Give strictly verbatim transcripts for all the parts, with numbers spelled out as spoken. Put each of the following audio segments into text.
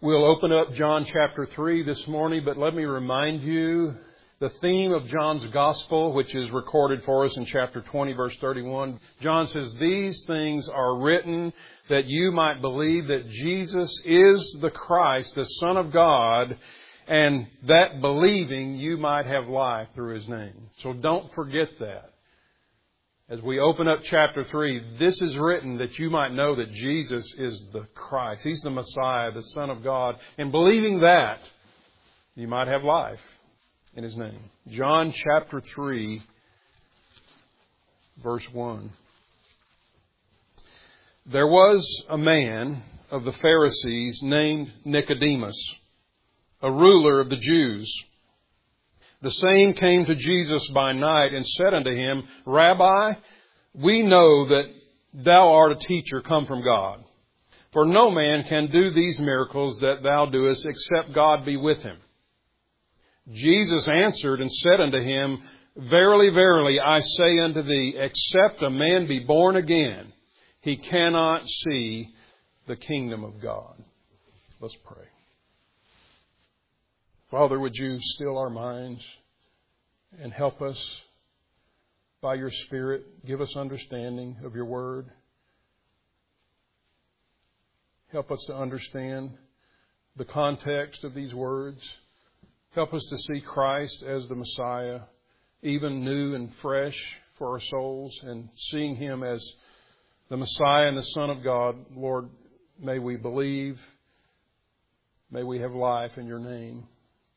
We'll open up John chapter three this morning, but let me remind you the theme of John's Gospel, which is recorded for us in chapter twenty, verse thirty-one. John says, "These things are written that you might believe that Jesus is the Christ, the Son of God, and that believing you might have life through His name." So don't forget that. As we open up chapter three, this is written that you might know that Jesus is the Christ. He's the Messiah, the Son of God. And believing that, you might have life in His name. John chapter three, verse one. There was a man of the Pharisees named Nicodemus, a ruler of the Jews. The same came to Jesus by night and said unto Him, "Rabbi, we know that Thou art a teacher come from God. For no man can do these miracles that Thou doest, except God be with him." Jesus answered and said unto him, "Verily, verily, I say unto thee, except a man be born again, he cannot see the kingdom of God." Let's pray. Father, would You still our minds and help us by Your Spirit. Give us understanding of Your Word. Help us to understand the context of these words. Help us to see Christ as the Messiah, even new and fresh for our souls, and seeing Him as the Messiah and the Son of God. Lord, may we believe. May we have life in Your name.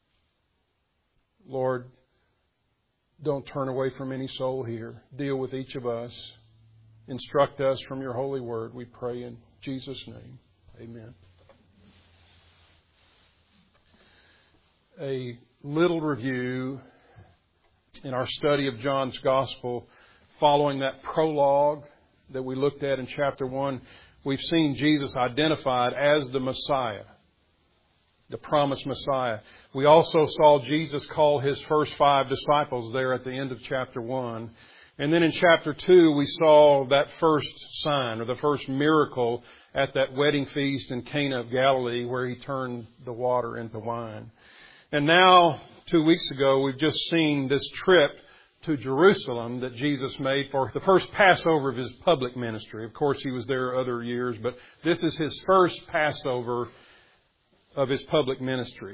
Lord, don't turn away from any soul here. Deal with each of us. Instruct us from Your holy word, we pray in Jesus' name. Amen. A little review in our study of John's Gospel following that prologue that we looked at in chapter one. We've seen Jesus identified as the Messiah, the promised Messiah. We also saw Jesus call His first five disciples there at the end of chapter one. And then in chapter two, we saw that first sign or the first miracle at that wedding feast in Cana of Galilee where He turned the water into wine. And now, two weeks ago, we've just seen this trip to Jerusalem that Jesus made for the first Passover of His public ministry. Of course, He was there other years, but this is His first Passover of His public ministry.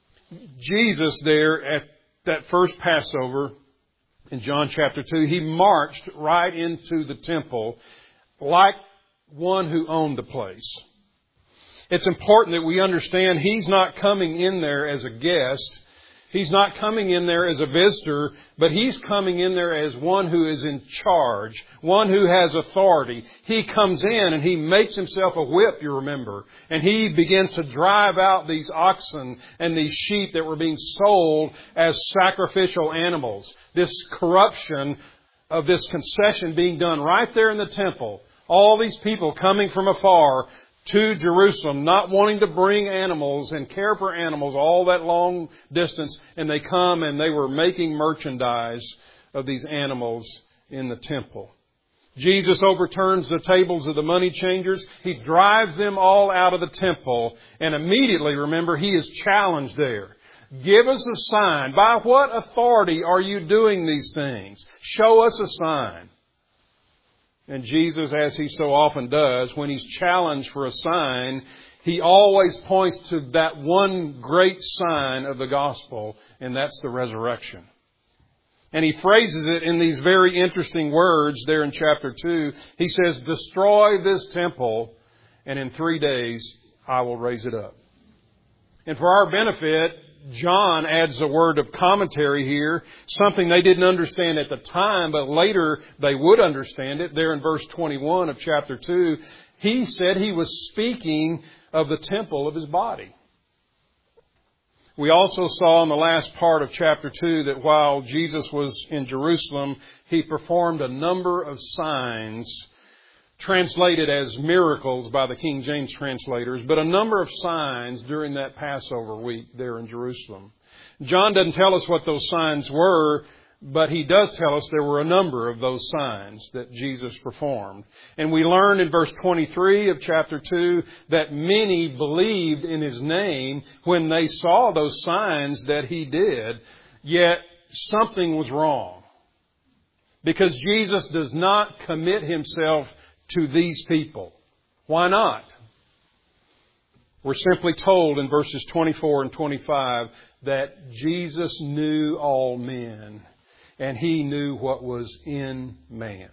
Jesus there at that first Passover in John chapter two, He marched right into the temple like one who owned the place. It's important that we understand He's not coming in there as a guest. He's not coming in there as a visitor, but He's coming in there as one who is in charge, one who has authority. He comes in and He makes Himself a whip, you remember, and He begins to drive out these oxen and these sheep that were being sold as sacrificial animals. This corruption of this concession being done right there in the temple. All these people coming from afar to Jerusalem, not wanting to bring animals and care for animals all that long distance. And they come and they were making merchandise of these animals in the temple. Jesus overturns the tables of the money changers. He drives them all out of the temple. And immediately, remember, He is challenged there. Give us a sign. By what authority are you doing these things? Show us a sign. And Jesus, as He so often does, when He's challenged for a sign, He always points to that one great sign of the gospel, and that's the resurrection. And He phrases it in these very interesting words there in chapter two. He says, "Destroy this temple, and in three days I will raise it up." And for our benefit, John adds a word of commentary here, something they didn't understand at the time, but later they would understand it. There in verse twenty-one of chapter two, he said he was speaking of the temple of His body. We also saw in the last part of chapter two that while Jesus was in Jerusalem, He performed a number of signs, translated as miracles by the King James translators, but a number of signs during that Passover week there in Jerusalem. John doesn't tell us what those signs were, But He does tell us there were a number of those signs that Jesus performed. And we learn in verse twenty-three of chapter two that many believed in His name when they saw those signs that He did, yet something was wrong. Because Jesus does not commit Himself to these people. Why not? We're simply told in verses twenty-four and twenty-five that Jesus knew all men, and He knew what was in man.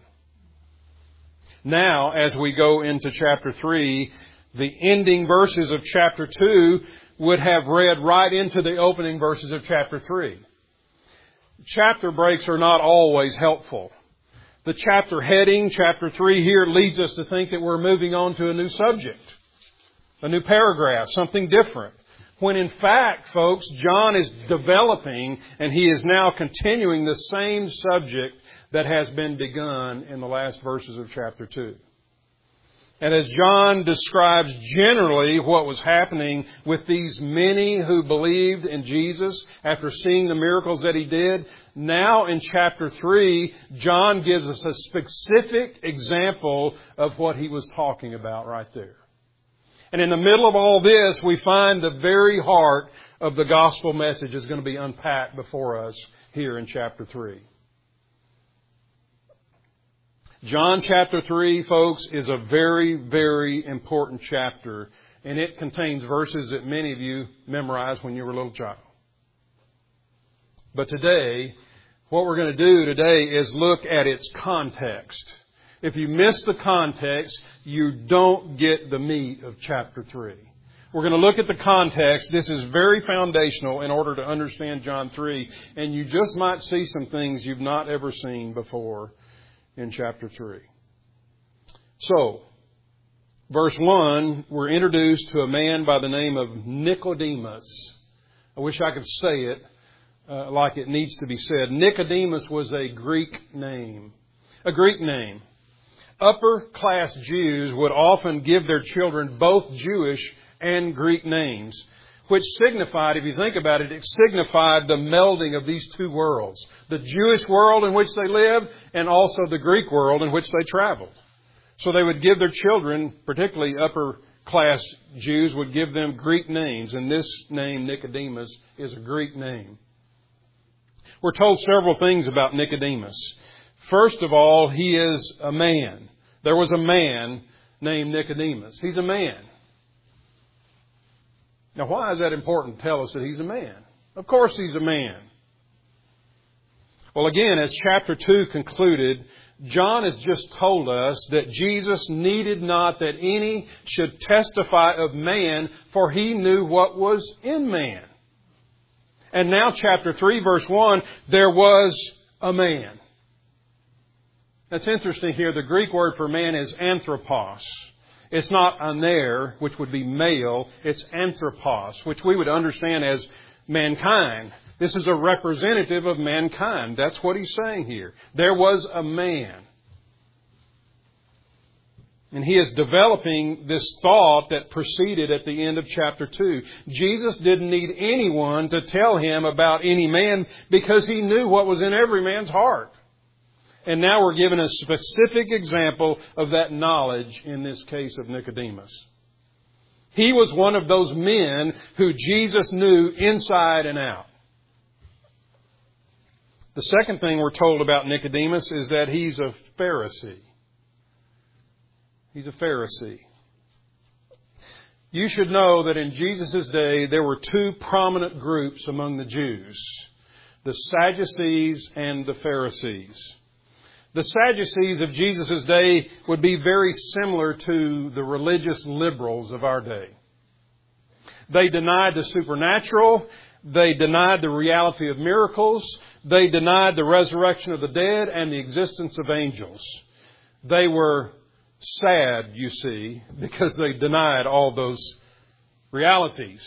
Now, as we go into chapter three, the ending verses of chapter two would have read right into the opening verses of chapter three. Chapter breaks are not always helpful. The chapter heading, chapter three here, leads us to think that we're moving on to a new subject, a new paragraph, something different. When in fact, folks, John is developing and he is now continuing the same subject that has been begun in the last verses of chapter two. And as John describes generally what was happening with these many who believed in Jesus after seeing the miracles that He did, now in chapter three, John gives us a specific example of what he was talking about right there. And in the middle of all this, we find the very heart of the gospel message is going to be unpacked before us here in chapter three. John chapter three, folks, is a very, very important chapter, and it contains verses that many of you memorized when you were a little child. But today, what we're going to do today is look at its context. If you miss the context, you don't get the meat of chapter three. We're going to look at the context. This is very foundational in order to understand John three, and you just might see some things you've not ever seen before in chapter three. So, verse one, we're introduced to a man by the name of Nicodemus. I wish I could say it uh, like it needs to be said. Nicodemus was a Greek name. A Greek name. Upper class Jews would often give their children both Jewish and Greek names, which signified, if you think about it, it signified the melding of these two worlds. The Jewish world in which they lived and also the Greek world in which they traveled. So they would give their children, particularly upper class Jews, would give them Greek names. And this name, Nicodemus, is a Greek name. We're told several things about Nicodemus. First of all, he is a man. There was a man named Nicodemus. He's a man. Now, why is that important to tell us that he's a man? Of course he's a man. Well, again, as chapter two concluded, John has just told us that Jesus needed not that any should testify of man, for He knew what was in man. And now chapter three, verse one, there was a man. That's interesting here. The Greek word for man is anthropos. It's not aner, which would be male. It's anthropos, which we would understand as mankind. This is a representative of mankind. That's what he's saying here. There was a man. And he is developing this thought that proceeded at the end of chapter two. Jesus didn't need anyone to tell him about any man because He knew what was in every man's heart. And now we're given a specific example of that knowledge in this case of Nicodemus. He was one of those men who Jesus knew inside and out. The second thing we're told about Nicodemus is that he's a Pharisee. He's a Pharisee. You should know that in Jesus' day there were two prominent groups among the Jews, the Sadducees and the Pharisees. The Sadducees of Jesus' day would be very similar to the religious liberals of our day. They denied the supernatural. They denied the reality of miracles. They denied the resurrection of the dead and the existence of angels. They were sad, you see, because they denied all those realities.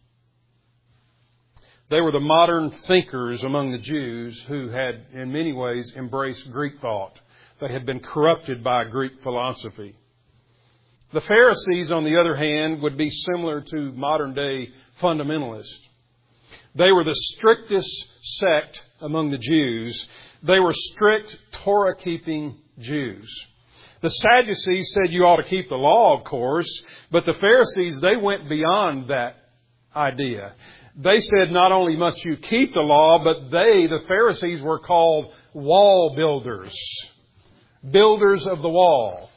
They were the modern thinkers among the Jews who had, in many ways, embraced Greek thought. They had been corrupted by Greek philosophy. The Pharisees, on the other hand, would be similar to modern-day fundamentalists. They were the strictest sect among the Jews. They were strict Torah-keeping Jews. The Sadducees said you ought to keep the law, of course, but the Pharisees, they went beyond that idea. They said not only must you keep the law, but they, the Pharisees, were called wall builders. Builders of the wall.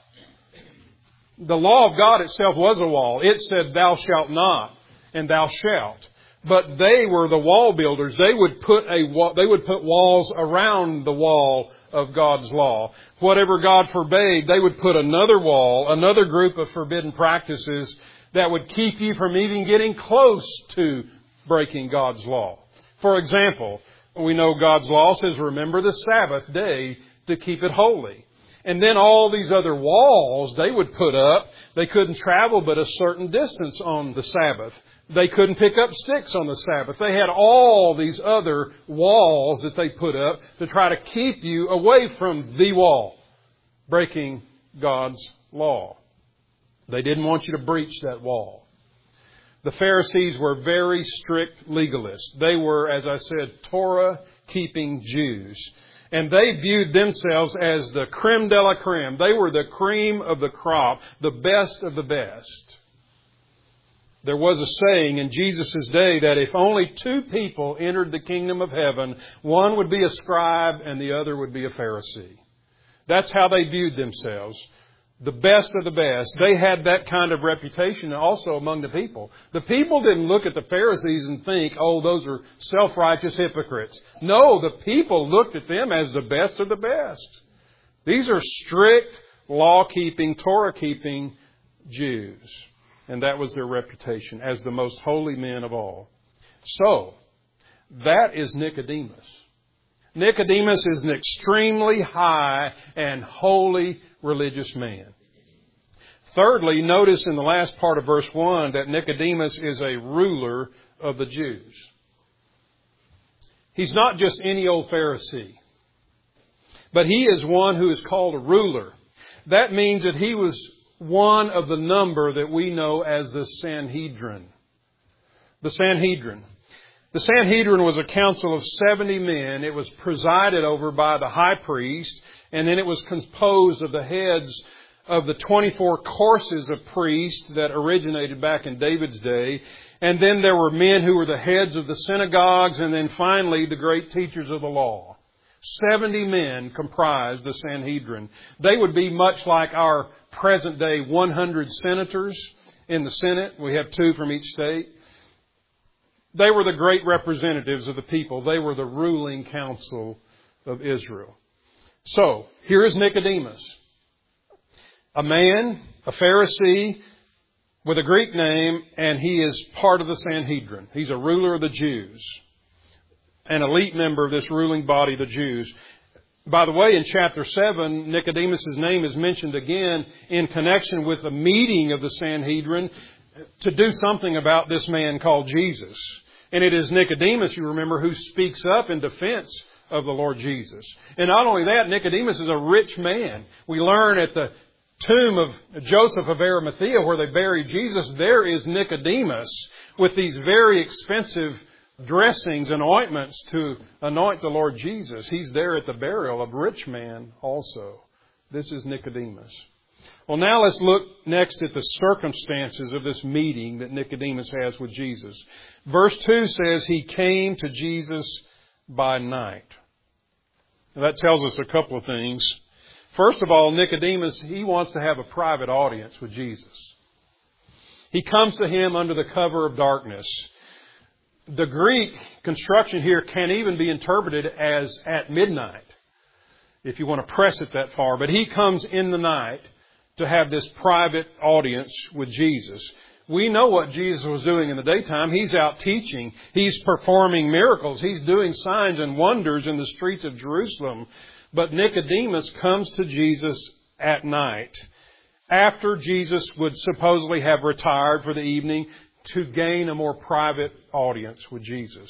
The law of God itself was a wall. It said, thou shalt not, and thou shalt. But they were the wall builders. They would put a wall, they would put walls around the wall of God's law. Whatever God forbade, they would put another wall, another group of forbidden practices that would keep you from even getting close to breaking God's law. For example, we know God's law says, remember the Sabbath day to keep it holy. And then all these other walls they would put up, they couldn't travel but a certain distance on the Sabbath. They couldn't pick up sticks on the Sabbath. They had all these other walls that they put up to try to keep you away from the wall, breaking God's law. They didn't want you to breach that wall. The Pharisees were very strict legalists. They were, as I said, Torah-keeping Jews. And they viewed themselves as the creme de la creme. They were the cream of the crop, the best of the best. There was a saying in Jesus' day that if only two people entered the kingdom of heaven, one would be a scribe and the other would be a Pharisee. That's how they viewed themselves. The best of the best. They had that kind of reputation also among the people. The people didn't look at the Pharisees and think, oh, those are self-righteous hypocrites. No, the people looked at them as the best of the best. These are strict, law-keeping, Torah-keeping Jews. And that was their reputation as the most holy men of all. So, that is Nicodemus. Nicodemus is an extremely high and holy religious man. Thirdly, notice in the last part of verse one that Nicodemus is a ruler of the Jews. He's not just any old Pharisee, but he is one who is called a ruler. That means that he was one of the number that we know as the Sanhedrin. The Sanhedrin. The Sanhedrin was a council of seventy men. It was presided over by the high priest, and then it was composed of the heads of the twenty-four courses of priests that originated back in David's day. And then there were men who were the heads of the synagogues, and then finally the great teachers of the law. seventy men comprised the Sanhedrin. They would be much like our present day one hundred senators in the Senate. We have two from each state. They were the great representatives of the people. They were the ruling council of Israel. So, here is Nicodemus. A man, a Pharisee, with a Greek name, and he is part of the Sanhedrin. He's a ruler of the Jews. An elite member of this ruling body, the Jews. By the way, in chapter seven, Nicodemus' name is mentioned again in connection with a meeting of the Sanhedrin to do something about this man called Jesus. And it is Nicodemus, you remember, who speaks up in defense of the Lord Jesus. And not only that, Nicodemus is a rich man. We learn at the tomb of Joseph of Arimathea where they buried Jesus, there is Nicodemus with these very expensive dressings and ointments to anoint the Lord Jesus. He's there at the burial of a rich man also. This is Nicodemus. Well, now let's look next at the circumstances of this meeting that Nicodemus has with Jesus. Verse two says he came to Jesus by night. Now, that tells us a couple of things. First of all, Nicodemus, he wants to have a private audience with Jesus. He comes to him under the cover of darkness. The Greek construction here can even be interpreted as at midnight, if you want to press it that far. But he comes in the night to have this private audience with Jesus. We know what Jesus was doing in the daytime. He's out teaching. He's performing miracles. He's doing signs and wonders in the streets of Jerusalem. But Nicodemus comes to Jesus at night, after Jesus would supposedly have retired for the evening, to gain a more private audience with Jesus.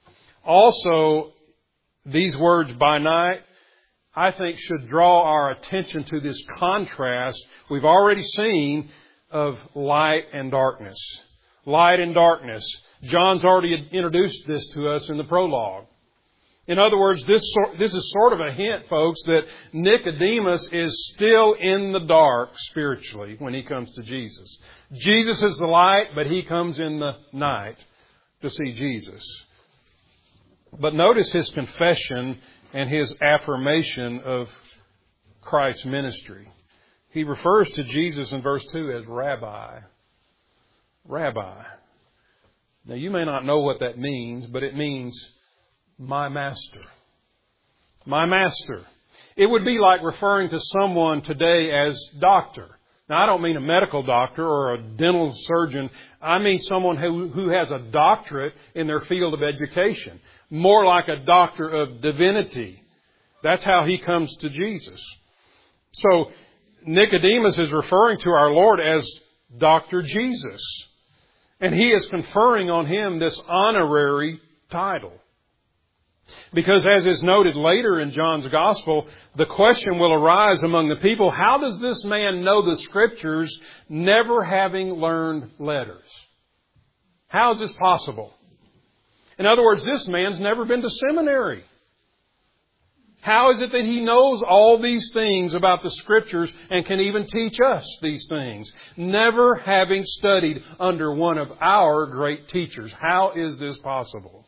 Also, these words by night, I think, should draw our attention to this contrast we've already seen of light and darkness. Light and darkness. John's already introduced this to us in the prologue. In other words, this sort, this is sort of a hint, folks, that Nicodemus is still in the dark spiritually when he comes to Jesus. Jesus is the light, but he comes in the night to see Jesus. But notice his confession and his affirmation of Christ's ministry. He refers to Jesus in verse two as Rabbi. Rabbi. Now, you may not know what that means, but it means my master. My master. It would be like referring to someone today as doctor. Now, I don't mean a medical doctor or a dental surgeon. I mean someone who, who has a doctorate in their field of education. More like a doctor of divinity. That's how he comes to Jesus. So, Nicodemus is referring to our Lord as Doctor Jesus. And he is conferring on him this honorary title. Because as is noted later in John's Gospel, the question will arise among the people, how does this man know the Scriptures never having learned letters? How is this possible? In other words, this man's never been to seminary. How is it that he knows all these things about the Scriptures and can even teach us these things, never having studied under one of our great teachers? How is this possible?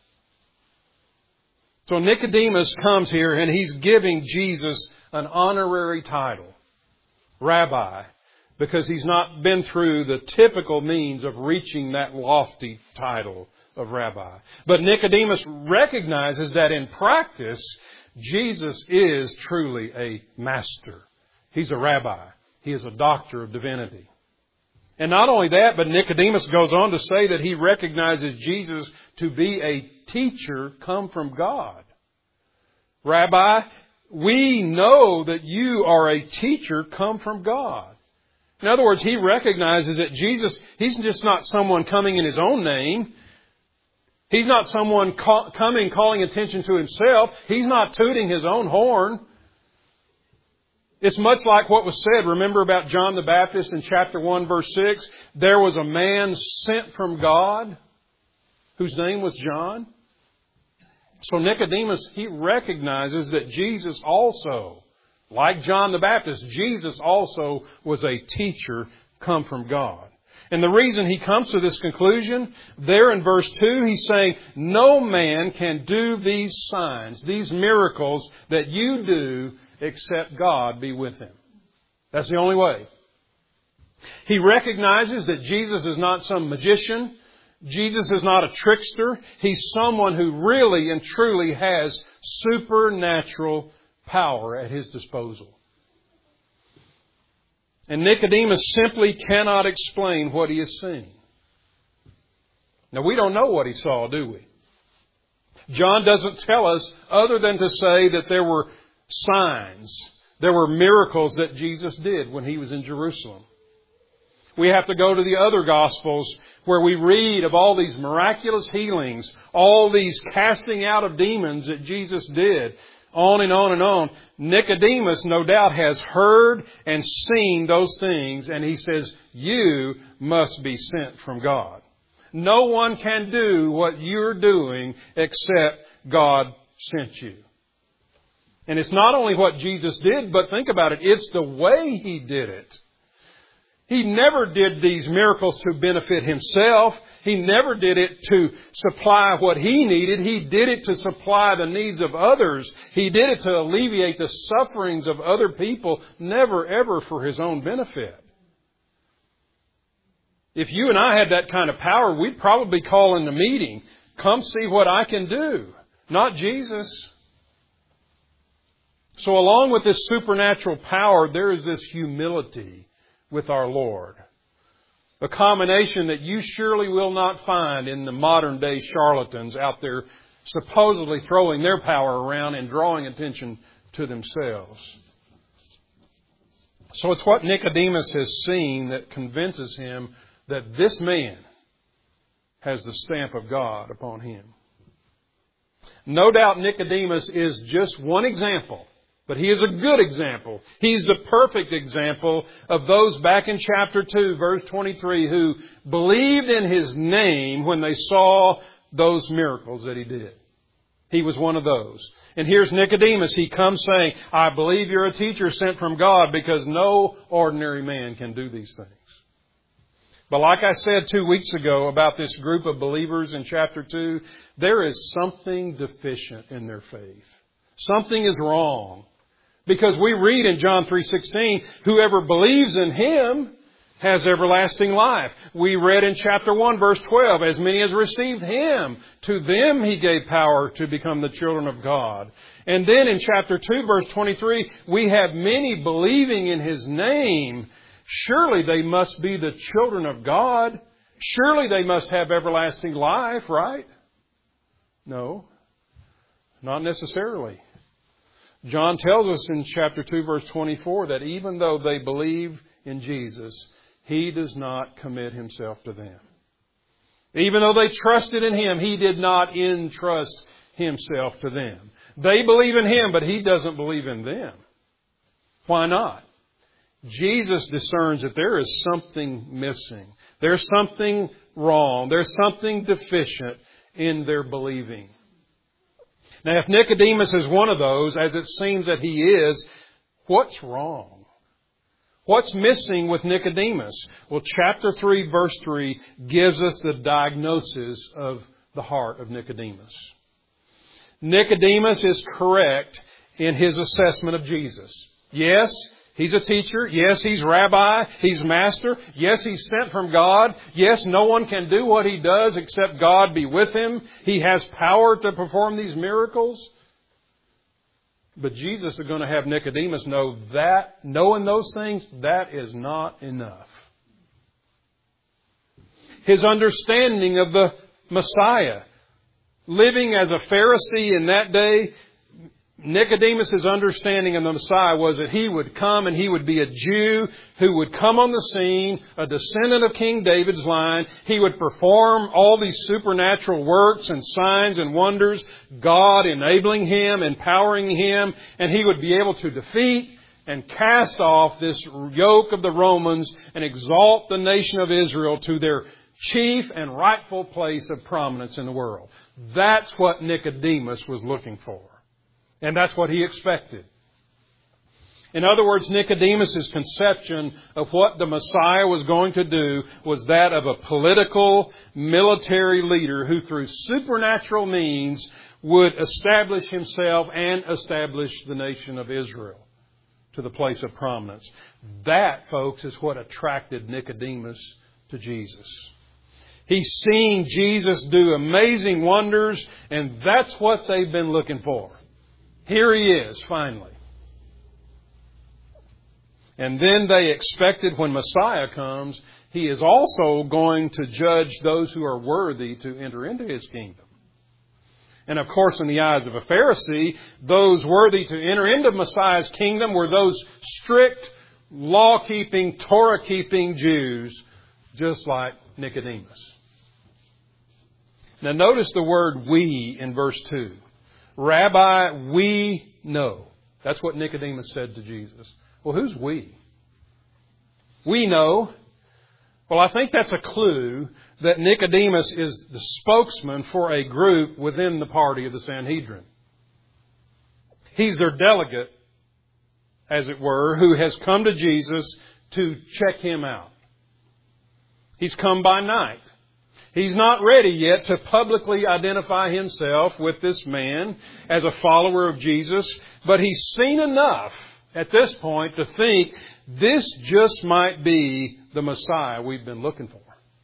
So Nicodemus comes here and he's giving Jesus an honorary title, Rabbi, because he's not been through the typical means of reaching that lofty title of Rabbi. But Nicodemus recognizes that in practice, Jesus is truly a master. He's a rabbi. He is a doctor of divinity. And not only that, but Nicodemus goes on to say that he recognizes Jesus to be a teacher come from God. Rabbi, we know that you are a teacher come from God. In other words, he recognizes that Jesus, he's just not someone coming in his own name. He's not someone call, coming, calling attention to himself. He's not tooting his own horn. It's much like what was said, remember about John the Baptist in chapter one, verse six? There was a man sent from God whose name was John. So Nicodemus, he recognizes that Jesus also, like John the Baptist, Jesus also was a teacher come from God. And the reason he comes to this conclusion, there in verse two, he's saying, no man can do these signs, these miracles that you do, except God be with him. That's the only way. He recognizes that Jesus is not some magician. Jesus is not a trickster. He's someone who really and truly has supernatural power at his disposal. And Nicodemus simply cannot explain what he has seen. Now, we don't know what he saw, do we? John doesn't tell us other than to say that there were signs, there were miracles that Jesus did when he was in Jerusalem. We have to go to the other Gospels where we read of all these miraculous healings, all these casting out of demons that Jesus did. On and on and on. Nicodemus, no doubt, has heard and seen those things, and he says, you must be sent from God. No one can do what you're doing except God sent you. And it's not only what Jesus did, but think about it, it's the way He did it. He never did these miracles to benefit Himself. He never did it to supply what He needed. He did it to supply the needs of others. He did it to alleviate the sufferings of other people, never ever for His own benefit. If you and I had that kind of power, we'd probably call in the meeting, come see what I can do, not Jesus. So along with this supernatural power, there is this humility with our Lord. A combination that you surely will not find in the modern day charlatans out there supposedly throwing their power around and drawing attention to themselves. So it's what Nicodemus has seen that convinces him that this man has the stamp of God upon him. No doubt Nicodemus is just one example, but he is a good example. He's the perfect example of those back in chapter two, verse twenty-three, who believed in His name when they saw those miracles that He did. He was one of those. And here's Nicodemus. He comes saying, I believe you're a teacher sent from God, because no ordinary man can do these things. But like I said two weeks ago about this group of believers in chapter two, there is something deficient in their faith. Something is wrong. Because we read in John three sixteen, whoever believes in Him has everlasting life. We read in chapter one, verse twelve, as many as received Him, to them He gave power to become the children of God. And then in chapter two, verse twenty-three, we have many believing in His name. Surely they must be the children of God. Surely they must have everlasting life, right? No, not necessarily. John tells us in chapter two, verse twenty-four, that even though they believe in Jesus, He does not commit Himself to them. Even though they trusted in Him, He did not entrust Himself to them. They believe in Him, but He doesn't believe in them. Why not? Jesus discerns that there is something missing. There's something wrong. There's something deficient in their believing. Now, if Nicodemus is one of those, as it seems that he is, what's wrong? What's missing with Nicodemus? Well, chapter three, verse three gives us the diagnosis of the heart of Nicodemus. Nicodemus is correct in his assessment of Jesus. Yes, He's a teacher. Yes, He's rabbi. He's master. Yes, He's sent from God. Yes, no one can do what He does except God be with Him. He has power to perform these miracles. But Jesus is going to have Nicodemus know that, knowing those things, that is not enough. His understanding of the Messiah, living as a Pharisee in that day, Nicodemus' understanding of the Messiah was that He would come and He would be a Jew who would come on the scene, a descendant of King David's line. He would perform all these supernatural works and signs and wonders, God enabling Him, empowering Him, and He would be able to defeat and cast off this yoke of the Romans and exalt the nation of Israel to their chief and rightful place of prominence in the world. That's what Nicodemus was looking for. And that's what he expected. In other words, Nicodemus' conception of what the Messiah was going to do was that of a political, military leader who through supernatural means would establish himself and establish the nation of Israel to the place of prominence. That, folks, is what attracted Nicodemus to Jesus. He's seen Jesus do amazing wonders, and that's what they've been looking for. Here He is, finally. And then they expected when Messiah comes, He is also going to judge those who are worthy to enter into His kingdom. And of course, in the eyes of a Pharisee, those worthy to enter into Messiah's kingdom were those strict, law-keeping, Torah-keeping Jews, just like Nicodemus. Now notice the word we in verse two. Rabbi, we know. That's what Nicodemus said to Jesus. Well, who's we? We know. Well, I think that's a clue that Nicodemus is the spokesman for a group within the party of the Sanhedrin. He's their delegate, as it were, who has come to Jesus to check Him out. He's come by night. He's not ready yet to publicly identify himself with this man as a follower of Jesus, but he's seen enough at this point to think this just might be the Messiah we've been looking for.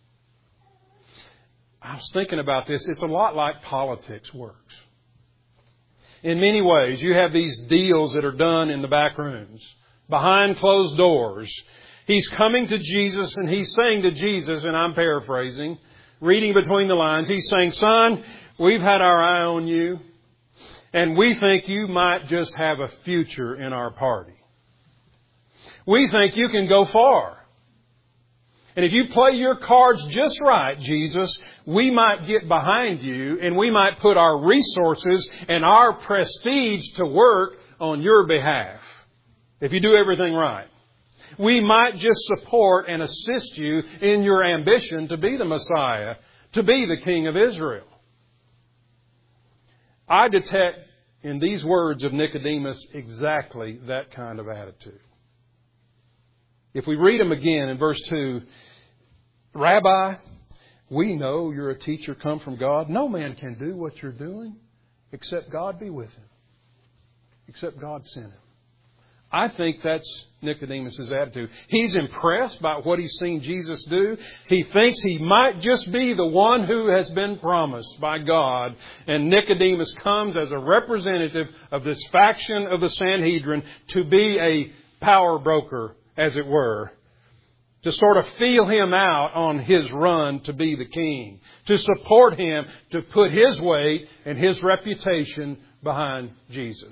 I was thinking about this. It's a lot like politics works. In many ways, you have these deals that are done in the back rooms, behind closed doors. He's coming to Jesus and He's saying to Jesus, and I'm paraphrasing, reading between the lines, He's saying, son, we've had our eye on you, and we think you might just have a future in our party. We think you can go far. And if you play your cards just right, Jesus, we might get behind you and we might put our resources and our prestige to work on your behalf. If you do everything right. We might just support and assist you in your ambition to be the Messiah, to be the King of Israel. I detect in these words of Nicodemus exactly that kind of attitude. If we read them again in verse two, Rabbi, we know you're a teacher come from God. No man can do what you're doing except God be with him. Except God sent him. I think that's Nicodemus' attitude. He's impressed by what he's seen Jesus do. He thinks he might just be the one who has been promised by God. And Nicodemus comes as a representative of this faction of the Sanhedrin to be a power broker, as it were. To sort of feel him out on his run to be the king. To support him, to put his weight and his reputation behind Jesus.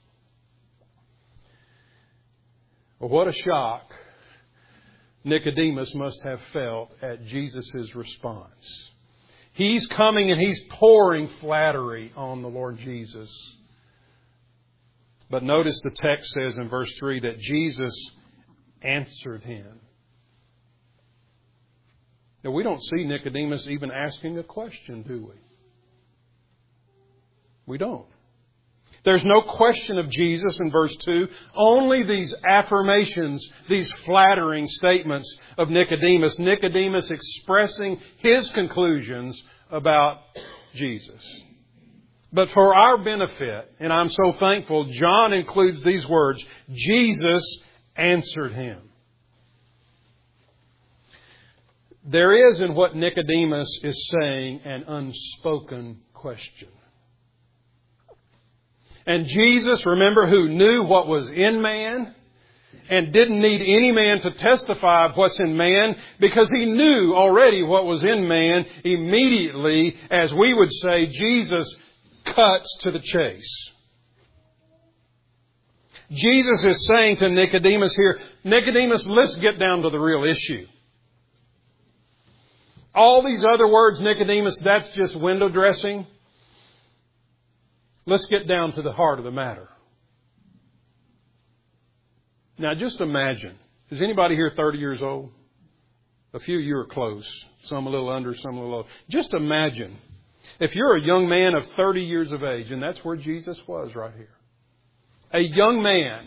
Well, what a shock Nicodemus must have felt at Jesus' response. He's coming and he's pouring flattery on the Lord Jesus. But notice the text says in verse three that Jesus answered him. Now, we don't see Nicodemus even asking a question, do we? We don't. There's no question of Jesus in verse two. Only these affirmations, these flattering statements of Nicodemus. Nicodemus expressing his conclusions about Jesus. But for our benefit, and I'm so thankful, John includes these words, Jesus answered him. There is in what Nicodemus is saying an unspoken question. And Jesus, remember, who knew what was in man and didn't need any man to testify of what's in man because He knew already what was in man, immediately, as we would say, Jesus cuts to the chase. Jesus is saying to Nicodemus here, Nicodemus, let's get down to the real issue. All these other words, Nicodemus, that's just window dressing. Let's get down to the heart of the matter. Now just imagine, is anybody here thirty years old? A few of you are close. Some a little under, some a little over. Just imagine if you're a young man of thirty years of age, and that's where Jesus was right here. A young man.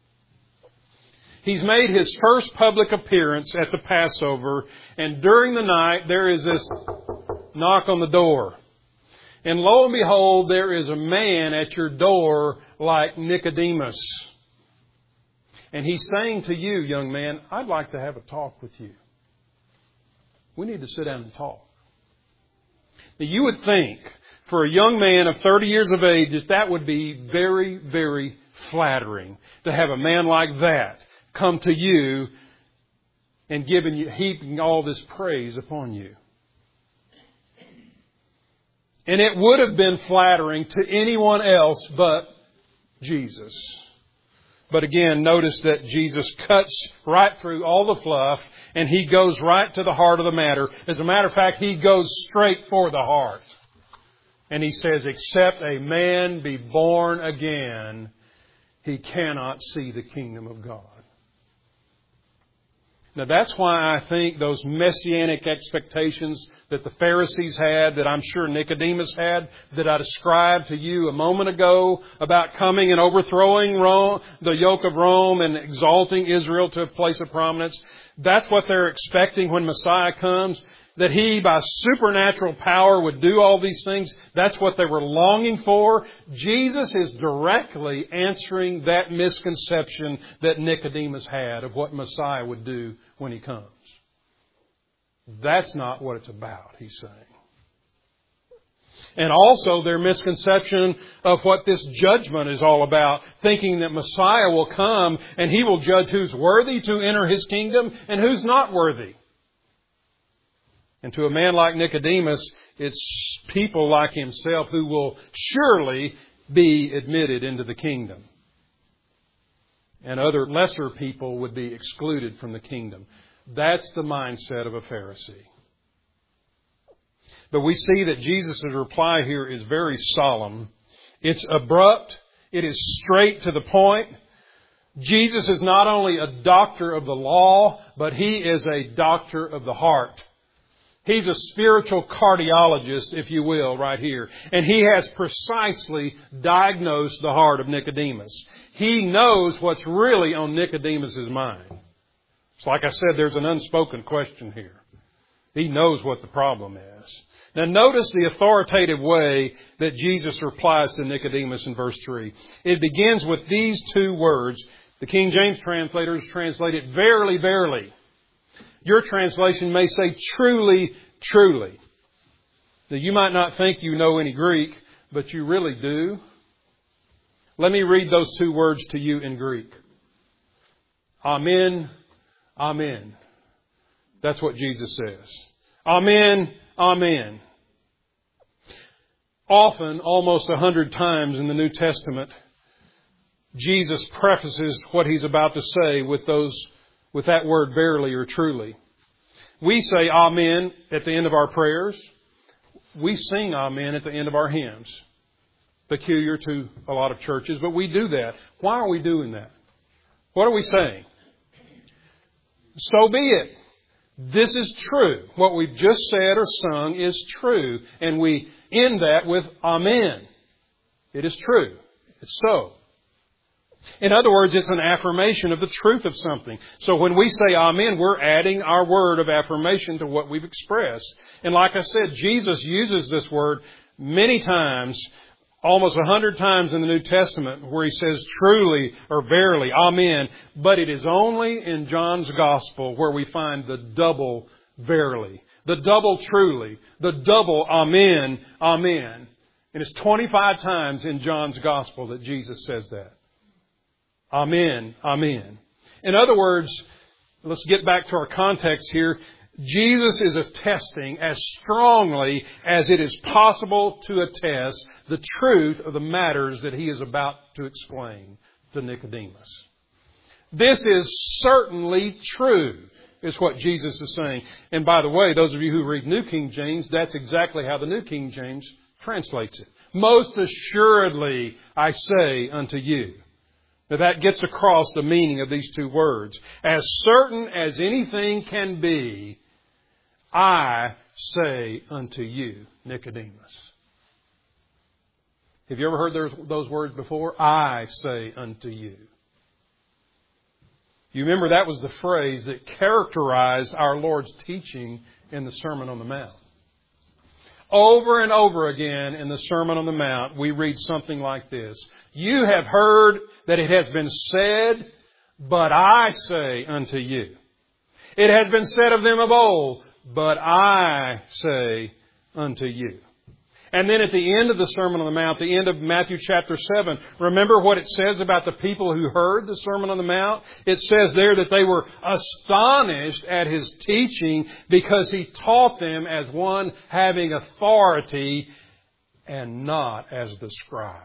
He's made His first public appearance at the Passover, and during the night there is this knock on the door. And lo and behold, there is a man at your door like Nicodemus. And he's saying to you, young man, I'd like to have a talk with you. We need to sit down and talk. Now, you would think, for a young man of thirty years of age, that that would be very, very flattering to have a man like that come to you and giving you, heaping all this praise upon you. And it would have been flattering to anyone else but Jesus. But again, notice that Jesus cuts right through all the fluff and He goes right to the heart of the matter. As a matter of fact, He goes straight for the heart. And He says, except a man be born again, he cannot see the kingdom of God. Now that's why I think those messianic expectations that the Pharisees had, that I'm sure Nicodemus had, that I described to you a moment ago about coming and overthrowing Rome, the yoke of Rome and exalting Israel to a place of prominence. That's what they're expecting when Messiah comes. That He, by supernatural power, would do all these things. That's what they were longing for. Jesus is directly answering that misconception that Nicodemus had of what Messiah would do when He comes. That's not what it's about, He's saying. And also their misconception of what this judgment is all about, thinking that Messiah will come and He will judge who's worthy to enter His kingdom and who's not worthy. And to a man like Nicodemus, it's people like himself who will surely be admitted into the kingdom. And other lesser people would be excluded from the kingdom. That's the mindset of a Pharisee. But we see that Jesus' reply here is very solemn. It's abrupt. It is straight to the point. Jesus is not only a doctor of the law, but He is a doctor of the heart. He's a spiritual cardiologist, if you will, right here. And he has precisely diagnosed the heart of Nicodemus. He knows what's really on Nicodemus' mind. It's like I said, there's an unspoken question here. He knows what the problem is. Now notice the authoritative way that Jesus replies to Nicodemus in verse three. It begins with these two words. The King James translators translate it, verily, verily. Your translation may say, truly, truly. Now, you might not think you know any Greek, but you really do. Let me read those two words to you in Greek. Amen, amen. That's what Jesus says. Amen, amen. Often, almost a hundred times in the New Testament, Jesus prefaces what He's about to say with those with that word verily or truly. We say amen at the end of our prayers. We sing amen at the end of our hymns. Peculiar to a lot of churches, but we do that. Why are we doing that? What are we saying? So be it. This is true. What we've just said or sung is true. And we end that with amen. It is true. It's so. In other words, it's an affirmation of the truth of something. So when we say amen, we're adding our word of affirmation to what we've expressed. And like I said, Jesus uses this word many times, almost a hundred times in the New Testament, where He says truly or verily, amen. But it is only in John's Gospel where we find the double verily, the double truly, the double amen, amen. And it's twenty-five times in John's Gospel that Jesus says that. Amen, amen. In other words, let's get back to our context here. Jesus is attesting as strongly as it is possible to attest the truth of the matters that He is about to explain to Nicodemus. This is certainly true, is what Jesus is saying. And by the way, those of you who read New King James, that's exactly how the New King James translates it. Most assuredly, I say unto you. Now that gets across the meaning of these two words. As certain as anything can be, I say unto you, Nicodemus. Have you ever heard those, those words before? I say unto you. You remember that was the phrase that characterized our Lord's teaching in the Sermon on the Mount. Over and over again in the Sermon on the Mount, we read something like this. You have heard that it has been said, but I say unto you. It has been said of them of old, but I say unto you. And then at the end of the Sermon on the Mount, the end of Matthew chapter seven, remember what it says about the people who heard the Sermon on the Mount? It says there that they were astonished at His teaching because He taught them as one having authority and not as the scribes.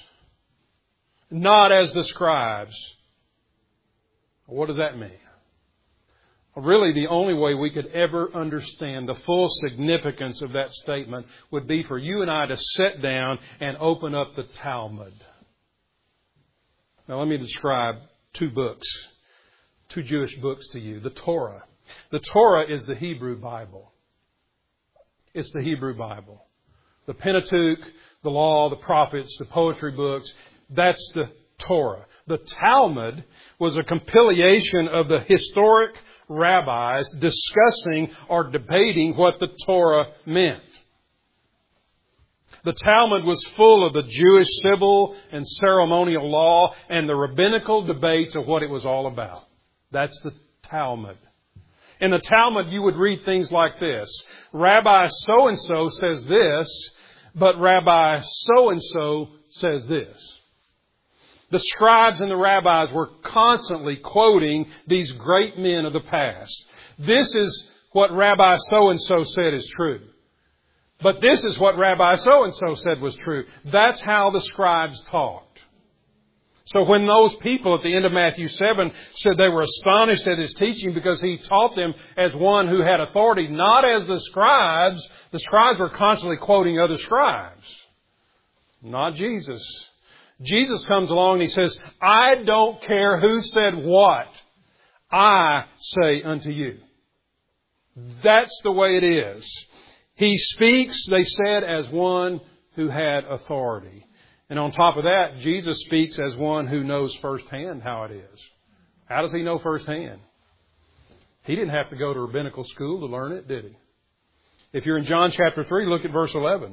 Not as the scribes. What does that mean? Really, the only way we could ever understand the full significance of that statement would be for you and I to sit down and open up the Talmud. Now, let me describe two books, two Jewish books to you. The Torah. The Torah is the Hebrew Bible. It's the Hebrew Bible. The Pentateuch, the Law, the Prophets, the poetry books, that's the Torah. The Talmud was a compilation of the historic rabbis discussing or debating what the Torah meant. The Talmud was full of the Jewish civil and ceremonial law and the rabbinical debates of what it was all about. That's the Talmud. In the Talmud, you would read things like this. Rabbi so-and-so says this, but Rabbi so-and-so says this. The scribes and the rabbis were constantly quoting these great men of the past. This is what Rabbi so-and-so said is true. But this is what Rabbi so-and-so said was true. That's how the scribes talked. So when those people at the end of Matthew seven said they were astonished at His teaching because He taught them as one who had authority, not as the scribes, the scribes were constantly quoting other scribes. Not Jesus. Jesus comes along and He says, I don't care who said what. I say unto you. That's the way it is. He speaks, they said, as one who had authority. And on top of that, Jesus speaks as one who knows firsthand how it is. How does He know firsthand? He didn't have to go to rabbinical school to learn it, did He? If you're in John chapter three, look at verse eleven.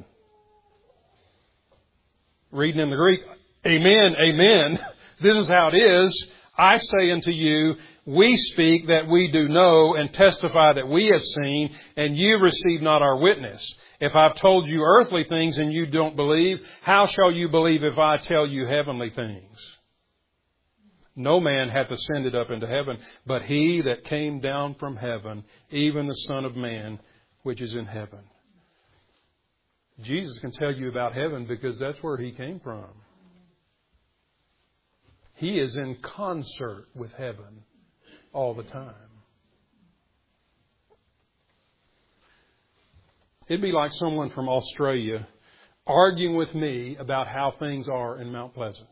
Reading in the Greek, Amen, amen. This is how it is. I say unto you, we speak that we do know and testify that we have seen, and you receive not our witness. If I've told you earthly things and you don't believe, how shall you believe if I tell you heavenly things? No man hath ascended up into heaven, but He that came down from heaven, even the Son of Man, which is in heaven. Jesus can tell you about heaven because that's where He came from. He is in concert with heaven all the time. It'd be like someone from Australia arguing with me about how things are in Mount Pleasant.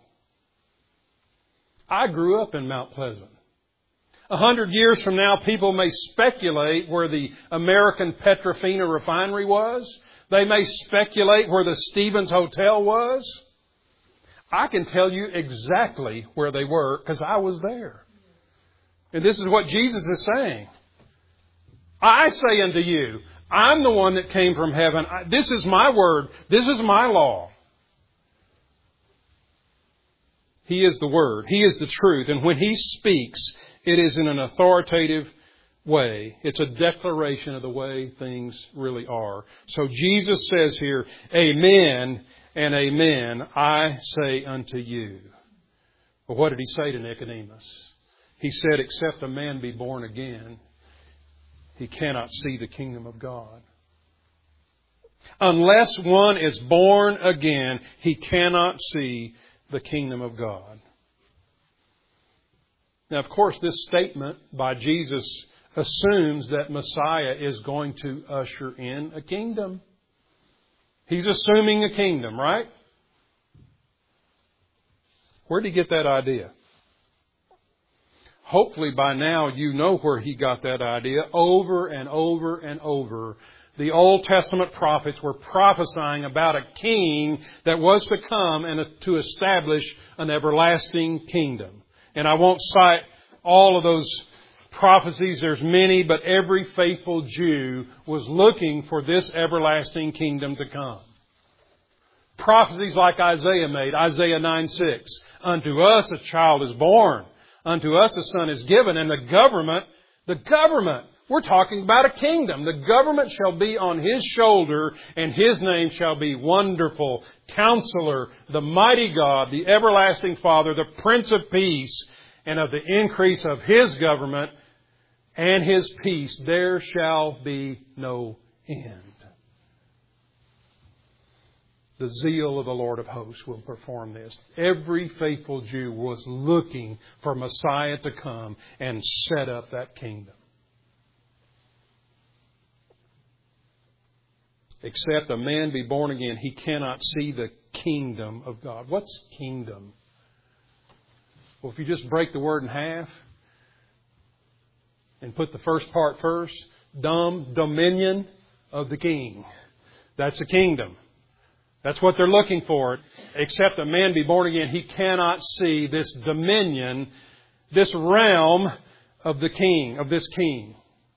I grew up in Mount Pleasant. A hundred years from now, people may speculate where the American Petrofina refinery was. They may speculate where the Stevens Hotel was. I can tell you exactly where they were because I was there. And this is what Jesus is saying. I say unto you, I'm the one that came from heaven. This is my word. This is my law. He is the Word. He is the truth. And when He speaks, it is in an authoritative way. It's a declaration of the way things really are. So Jesus says here, Amen and amen, I say unto you. But what did He say to Nicodemus? He said, except a man be born again, he cannot see the kingdom of God. Unless one is born again, he cannot see the kingdom of God. Now, of course, this statement by Jesus assumes that Messiah is going to usher in a kingdom. He's assuming a kingdom, right? Where did He get that idea? Hopefully by now you know where He got that idea. Over and over and over, the Old Testament prophets were prophesying about a king that was to come and to establish an everlasting kingdom. And I won't cite all of those prophecies. There's many, but every faithful Jew was looking for this everlasting kingdom to come. Prophecies like Isaiah made, Isaiah nine six. Unto us a child is born. Unto us a son is given. And the government, the government, we're talking about a kingdom. The government shall be on His shoulder, and His name shall be Wonderful, Counselor, the Mighty God, the Everlasting Father, the Prince of Peace. And of the increase of His government and His peace, there shall be no end. The zeal of the Lord of hosts will perform this. Every faithful Jew was looking for Messiah to come and set up that kingdom. Except a man be born again, he cannot see the kingdom of God. What's kingdom? Well, if you just break the word in half and put the first part first, dom, dominion of the king. That's a kingdom. That's what they're looking for. Except a man be born again, he cannot see this dominion, this realm of the king, of this king.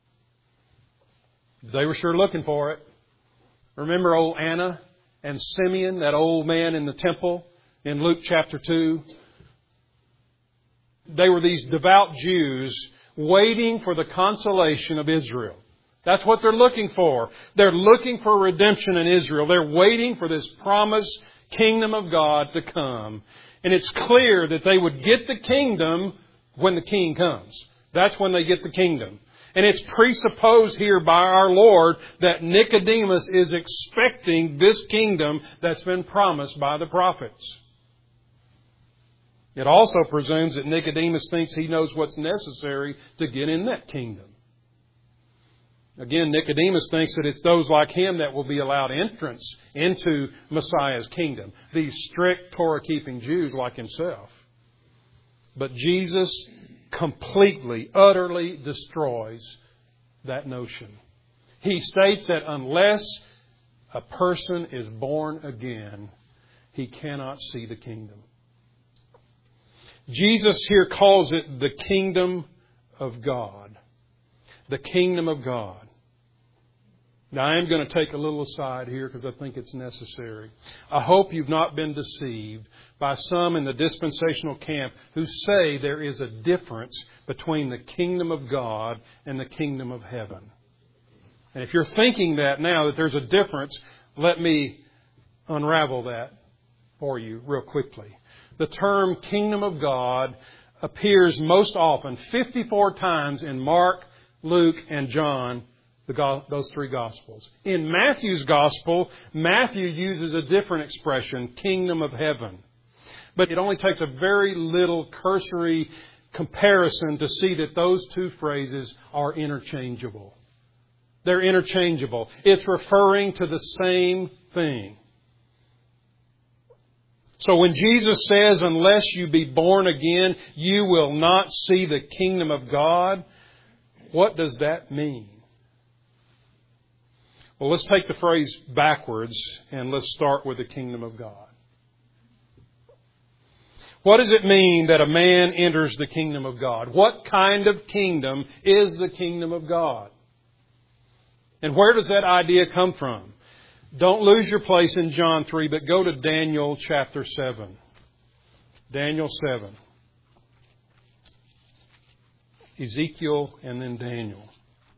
They were sure looking for it. Remember old Anna and Simeon, that old man in the temple in Luke chapter two? They were these devout Jews waiting for the consolation of Israel. That's what they're looking for. They're looking for redemption in Israel. They're waiting for this promised kingdom of God to come. And it's clear that they would get the kingdom when the king comes. That's when they get the kingdom. And it's presupposed here by our Lord that Nicodemus is expecting this kingdom that's been promised by the prophets. It also presumes that Nicodemus thinks he knows what's necessary to get in that kingdom. Again, Nicodemus thinks that it's those like him that will be allowed entrance into Messiah's kingdom. These strict Torah-keeping Jews like himself. But Jesus completely, utterly destroys that notion. He states that unless a person is born again, he cannot see the kingdom. Jesus here calls it the kingdom of God. The kingdom of God. Now, I am going to take a little aside here because I think it's necessary. I hope you've not been deceived by some in the dispensational camp who say there is a difference between the kingdom of God and the kingdom of heaven. And if you're thinking that now, that there's a difference, let me unravel that for you real quickly. The term kingdom of God appears most often, fifty-four times in Mark, Luke, and John, the, those three Gospels. In Matthew's Gospel, Matthew uses a different expression, kingdom of heaven. But it only takes a very little cursory comparison to see that those two phrases are interchangeable. They're interchangeable. It's referring to the same thing. So when Jesus says, unless you be born again, you will not see the kingdom of God, what does that mean? Well, let's take the phrase backwards and let's start with the kingdom of God. What does it mean that a man enters the kingdom of God? What kind of kingdom is the kingdom of God? And where does that idea come from? Don't lose your place in John three, but go to Daniel chapter seven. Daniel seven. Ezekiel and then Daniel.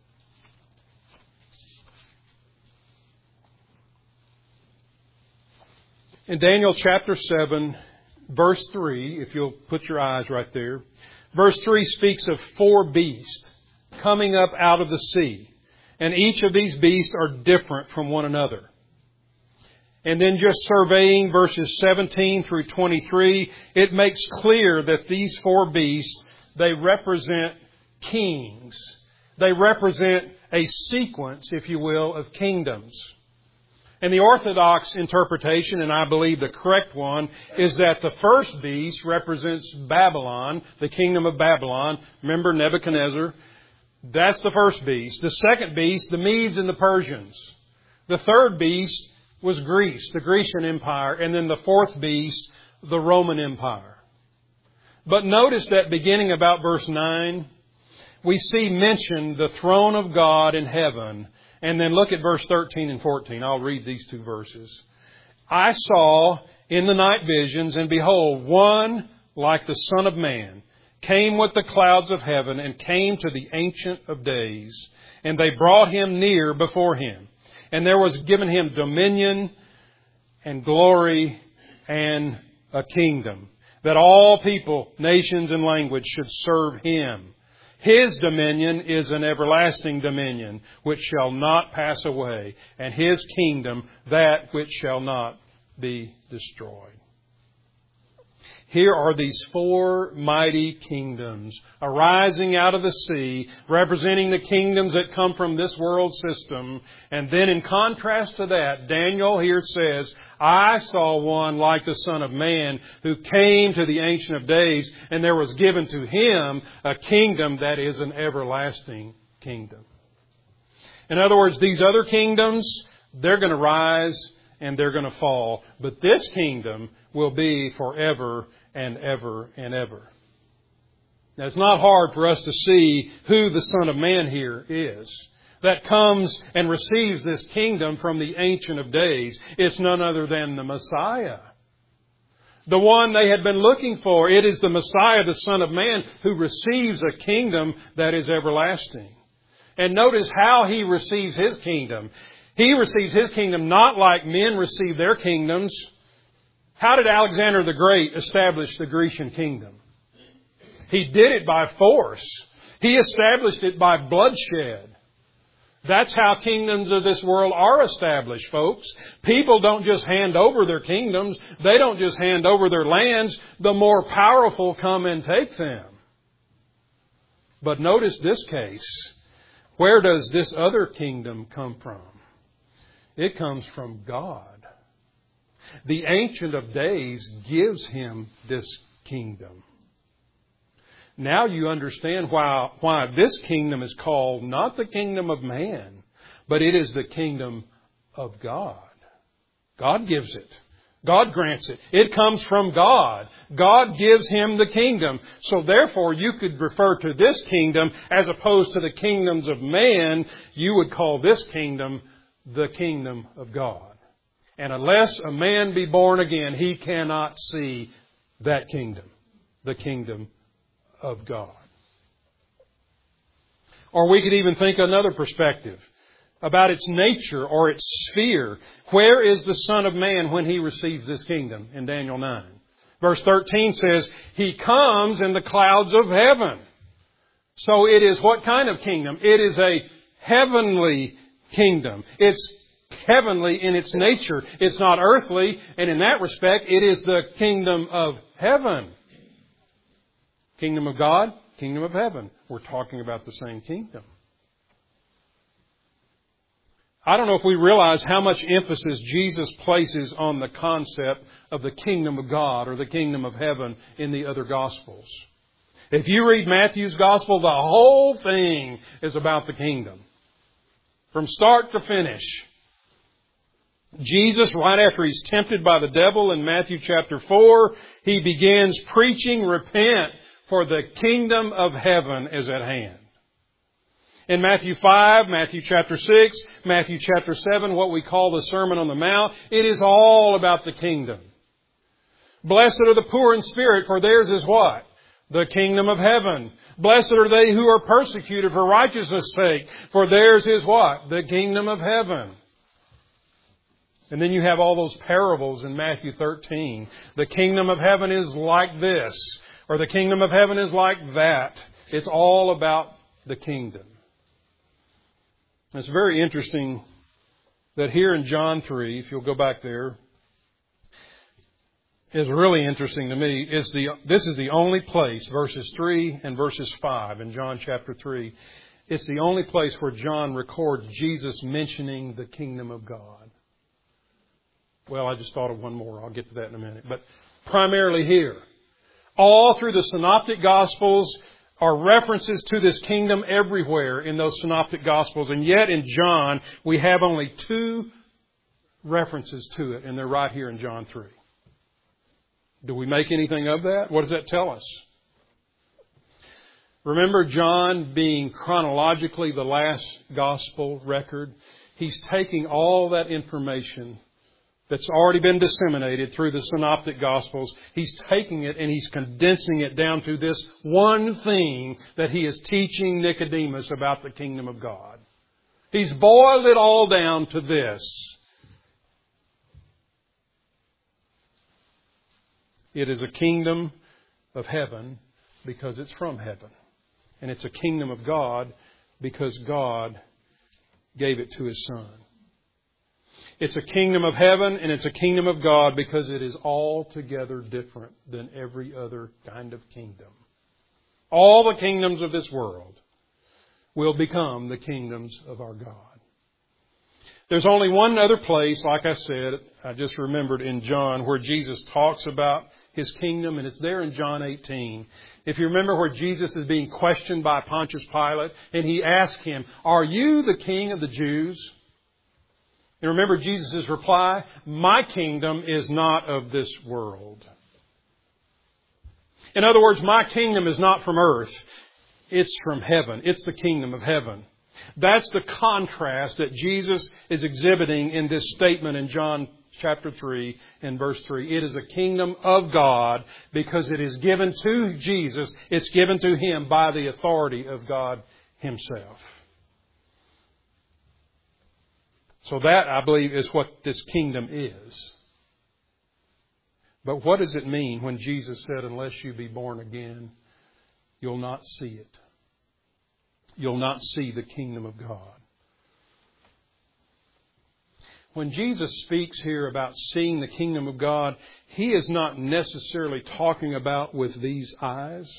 In Daniel chapter seven, verse three, if you'll put your eyes right there, verse three speaks of four beasts coming up out of the sea. And each of these beasts are different from one another. And then just surveying verses seventeen through twenty-three, it makes clear that these four beasts, they represent kings. They represent a sequence, if you will, of kingdoms. And the orthodox interpretation, and I believe the correct one, is that the first beast represents Babylon, the kingdom of Babylon. Remember Nebuchadnezzar? That's the first beast. The second beast, the Medes and the Persians. The third beast was Greece, the Grecian Empire. And then the fourth beast, the Roman Empire. But notice that beginning about verse nine, we see mentioned the throne of God in heaven. And then look at verse thirteen and fourteen. I'll read these two verses. I saw in the night visions, and behold, one like the Son of Man came with the clouds of heaven and came to the Ancient of Days. And they brought him near before him. And there was given him dominion and glory and a kingdom, that all people, nations, and language should serve him. His dominion is an everlasting dominion, which shall not pass away, and his kingdom that which shall not be destroyed. Here are these four mighty kingdoms arising out of the sea, representing the kingdoms that come from this world system. And then in contrast to that, Daniel here says, I saw one like the Son of Man who came to the Ancient of Days, and there was given to him a kingdom that is an everlasting kingdom. In other words, these other kingdoms, they're going to rise and they're going to fall. But this kingdom will be forever and ever and ever. Now, it's not hard for us to see who the Son of Man here is, that comes and receives this kingdom from the Ancient of Days. It's none other than the Messiah, the one they had been looking for. It is the Messiah, the Son of Man, who receives a kingdom that is everlasting. And notice how he receives his kingdom. He receives his kingdom not like men receive their kingdoms. How did Alexander the Great establish the Grecian kingdom? He did it by force. He established it by bloodshed. That's how kingdoms of this world are established, folks. People don't just hand over their kingdoms. They don't just hand over their lands. The more powerful come and take them. But notice this case. Where does this other kingdom come from? It comes from God. The Ancient of Days gives him this kingdom. Now you understand why, why this kingdom is called not the kingdom of man, but it is the kingdom of God. God gives it. God grants it. It comes from God. God gives Him the kingdom. So therefore, you could refer to this kingdom as opposed to the kingdoms of man. You would call this kingdom the kingdom of God. And unless a man be born again, he cannot see that kingdom, the kingdom of God. Or we could even think another perspective about its nature or its sphere. Where is the Son of Man when He receives this kingdom? In Daniel nine. Verse thirteen says, He comes in the clouds of heaven. So it is what kind of kingdom? It is a heavenly kingdom. It's heavenly in its nature. It's not earthly. And in that respect, it is the kingdom of heaven. Kingdom of God, kingdom of heaven. We're talking about the same kingdom. I don't know if we realize how much emphasis Jesus places on the concept of the kingdom of God or the kingdom of heaven in the other Gospels. If you read Matthew's Gospel, the whole thing is about the kingdom. From start to finish. Jesus, right after He's tempted by the devil in Matthew chapter four, He begins preaching, repent, for the kingdom of heaven is at hand. In Matthew five, Matthew chapter six, Matthew chapter seven, what we call the Sermon on the Mount, it is all about the kingdom. Blessed are the poor in spirit, for theirs is what? The kingdom of heaven. Blessed are they who are persecuted for righteousness' sake, for theirs is what? The kingdom of heaven. And then you have all those parables in Matthew thirteen. The kingdom of heaven is like this, or the kingdom of heaven is like that. It's all about the kingdom. It's very interesting that here in John three, if you'll go back there, is really interesting to me. Is the this is the only place, verses three and verses five in John chapter three, it's the only place where John records Jesus mentioning the kingdom of God. Well, I just thought of one more. I'll get to that in a minute. But primarily here, all through the Synoptic Gospels are references to this kingdom everywhere in those Synoptic Gospels. And yet in John, we have only two references to it, and they're right here in John three. Do we make anything of that? What does that tell us? Remember John being chronologically the last Gospel record? He's taking all that information that's already been disseminated through the Synoptic Gospels. He's taking it and He's condensing it down to this one thing that He is teaching Nicodemus about the kingdom of God. He's boiled it all down to this. It is a kingdom of heaven because it's from heaven. And it's a kingdom of God because God gave it to His Son. It's a kingdom of heaven and it's a kingdom of God because it is altogether different than every other kind of kingdom. All the kingdoms of this world will become the kingdoms of our God. There's only one other place, like I said, I just remembered in John, where Jesus talks about His kingdom, and it's there in John eighteen. If you remember where Jesus is being questioned by Pontius Pilate, and he asked Him, "Are you the King of the Jews?" And remember Jesus' reply, "My kingdom is not of this world." In other words, my kingdom is not from earth. It's from heaven. It's the kingdom of heaven. That's the contrast that Jesus is exhibiting in this statement in John chapter three and verse three. It is a kingdom of God because it is given to Jesus. It's given to Him by the authority of God Himself. So that, I believe, is what this kingdom is. But what does it mean when Jesus said, unless you be born again, you'll not see it? You'll not see the kingdom of God. When Jesus speaks here about seeing the kingdom of God, He is not necessarily talking about with these eyes.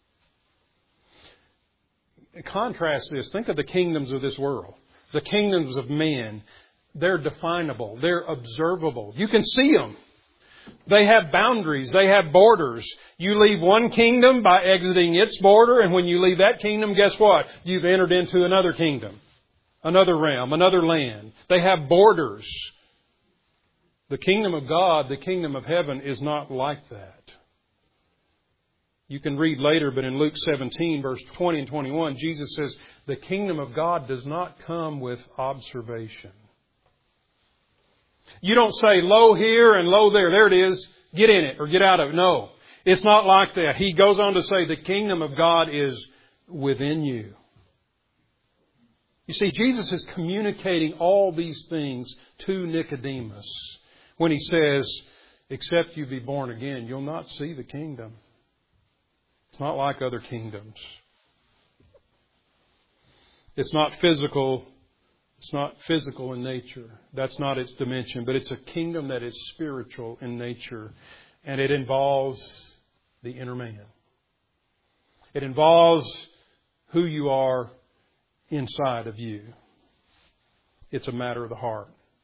Contrast this. Think of the kingdoms of this world. The kingdoms of men, they're definable. They're observable. You can see them. They have boundaries. They have borders. You leave one kingdom by exiting its border, and when you leave that kingdom, guess what? You've entered into another kingdom. another realm, another land. They have borders. The kingdom of God, the kingdom of heaven, is not like that. You can read later, but in Luke seventeen, verse twenty and twenty-one, Jesus says, the kingdom of God does not come with observation. You don't say, lo here and lo there. There it is. Get in it or get out of it. No, it's not like that. He goes on to say the kingdom of God is within you. You see, Jesus is communicating all these things to Nicodemus when He says, except you be born again, you'll not see the kingdom. It's not like other kingdoms. It's not physical. It's not physical in nature. That's not its dimension. But it's a kingdom that is spiritual in nature. And it involves the inner man. It involves who you are inside of you. It's a matter of the heart.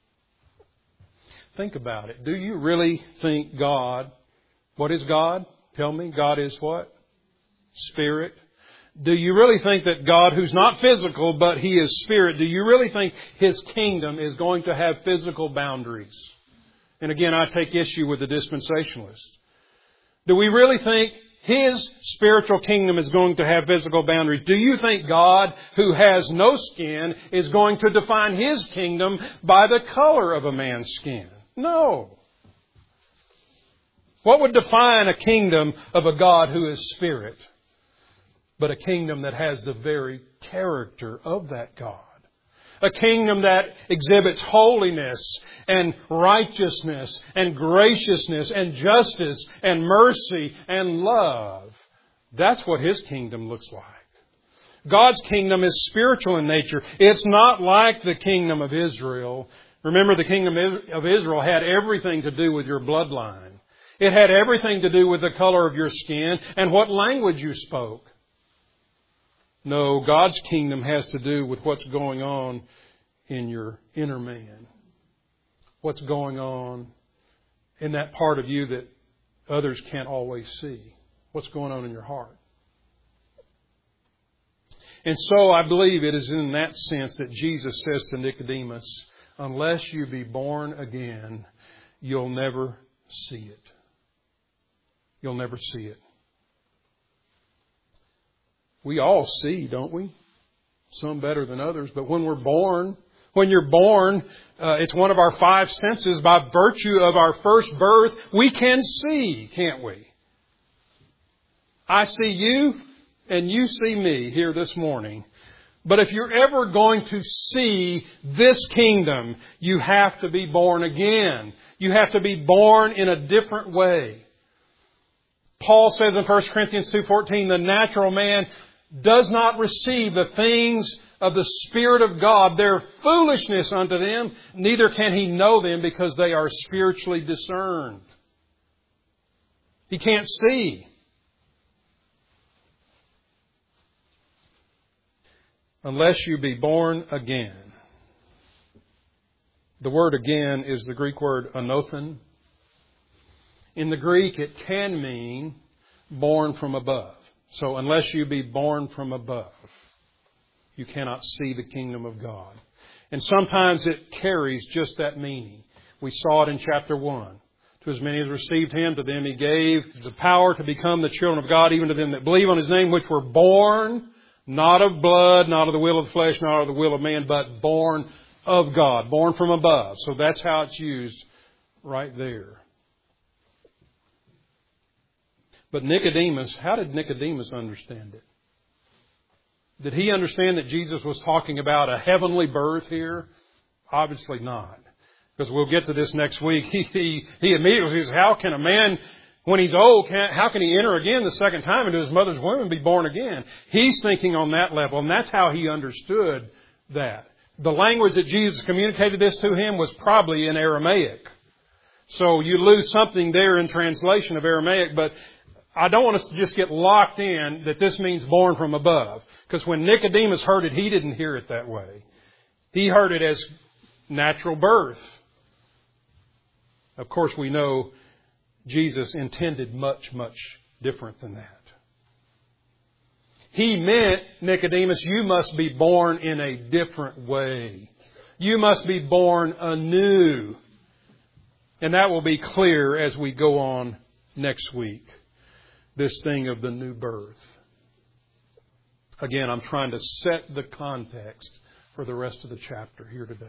Think about it. Do you really think God... What is God? Tell me. God is what? Spirit. Do you really think that God, who's not physical, but He is Spirit, do you really think His kingdom is going to have physical boundaries? And again, I take issue with the dispensationalists. Do we really think His spiritual kingdom is going to have physical boundaries? Do you think God, who has no skin, is going to define His kingdom by the color of a man's skin? No. What would define a kingdom of a God who is Spirit? But a kingdom that has the very character of that God. A kingdom that exhibits holiness and righteousness and graciousness and justice and mercy and love. That's what His kingdom looks like. God's kingdom is spiritual in nature. It's not like the kingdom of Israel. Remember, the kingdom of Israel had everything to do with your bloodline. It had everything to do with the color of your skin and what language you spoke. No, God's kingdom has to do with what's going on in your inner man. What's going on in that part of you that others can't always see. What's going on in your heart. And so I believe it is in that sense that Jesus says to Nicodemus, unless you be born again, you'll never see it. You'll never see it. We all see, don't we? Some better than others. But when we're born, when you're born, uh, it's one of our five senses. By virtue of our first birth, we can see, can't we? I see you and you see me here this morning. But if you're ever going to see this kingdom, you have to be born again. You have to be born in a different way. Paul says in First Corinthians two fourteen, the natural man does not receive the things of the Spirit of God. They're foolishness unto them. Neither can he know them because they are spiritually discerned. He can't see. Unless you be born again. The word again is the Greek word anothen. In the Greek, it can mean born from above. So unless you be born from above, you cannot see the kingdom of God. And sometimes it carries just that meaning. We saw it in chapter one. To as many as received Him, to them He gave the power to become the children of God, even to them that believe on His name, which were born, not of blood, not of the will of the flesh, not of the will of man, but born of God, born from above. So that's how it's used right there. But Nicodemus, how did Nicodemus understand it? Did he understand that Jesus was talking about a heavenly birth here? Obviously not. Because we'll get to this next week. He, he, he immediately says, how can a man, when he's old, can, how can he enter again the second time into his mother's womb and be born again? He's thinking on that level, and that's how he understood that. The language that Jesus communicated this to him was probably in Aramaic. So you lose something there in translation of Aramaic, but I don't want us to just get locked in that this means born from above. Because when Nicodemus heard it, he didn't hear it that way. He heard it as natural birth. Of course, we know Jesus intended much, much different than that. He meant, Nicodemus, you must be born in a different way. You must be born anew. And that will be clear as we go on next week. This thing of the new birth. Again, I'm trying to set the context for the rest of the chapter here today.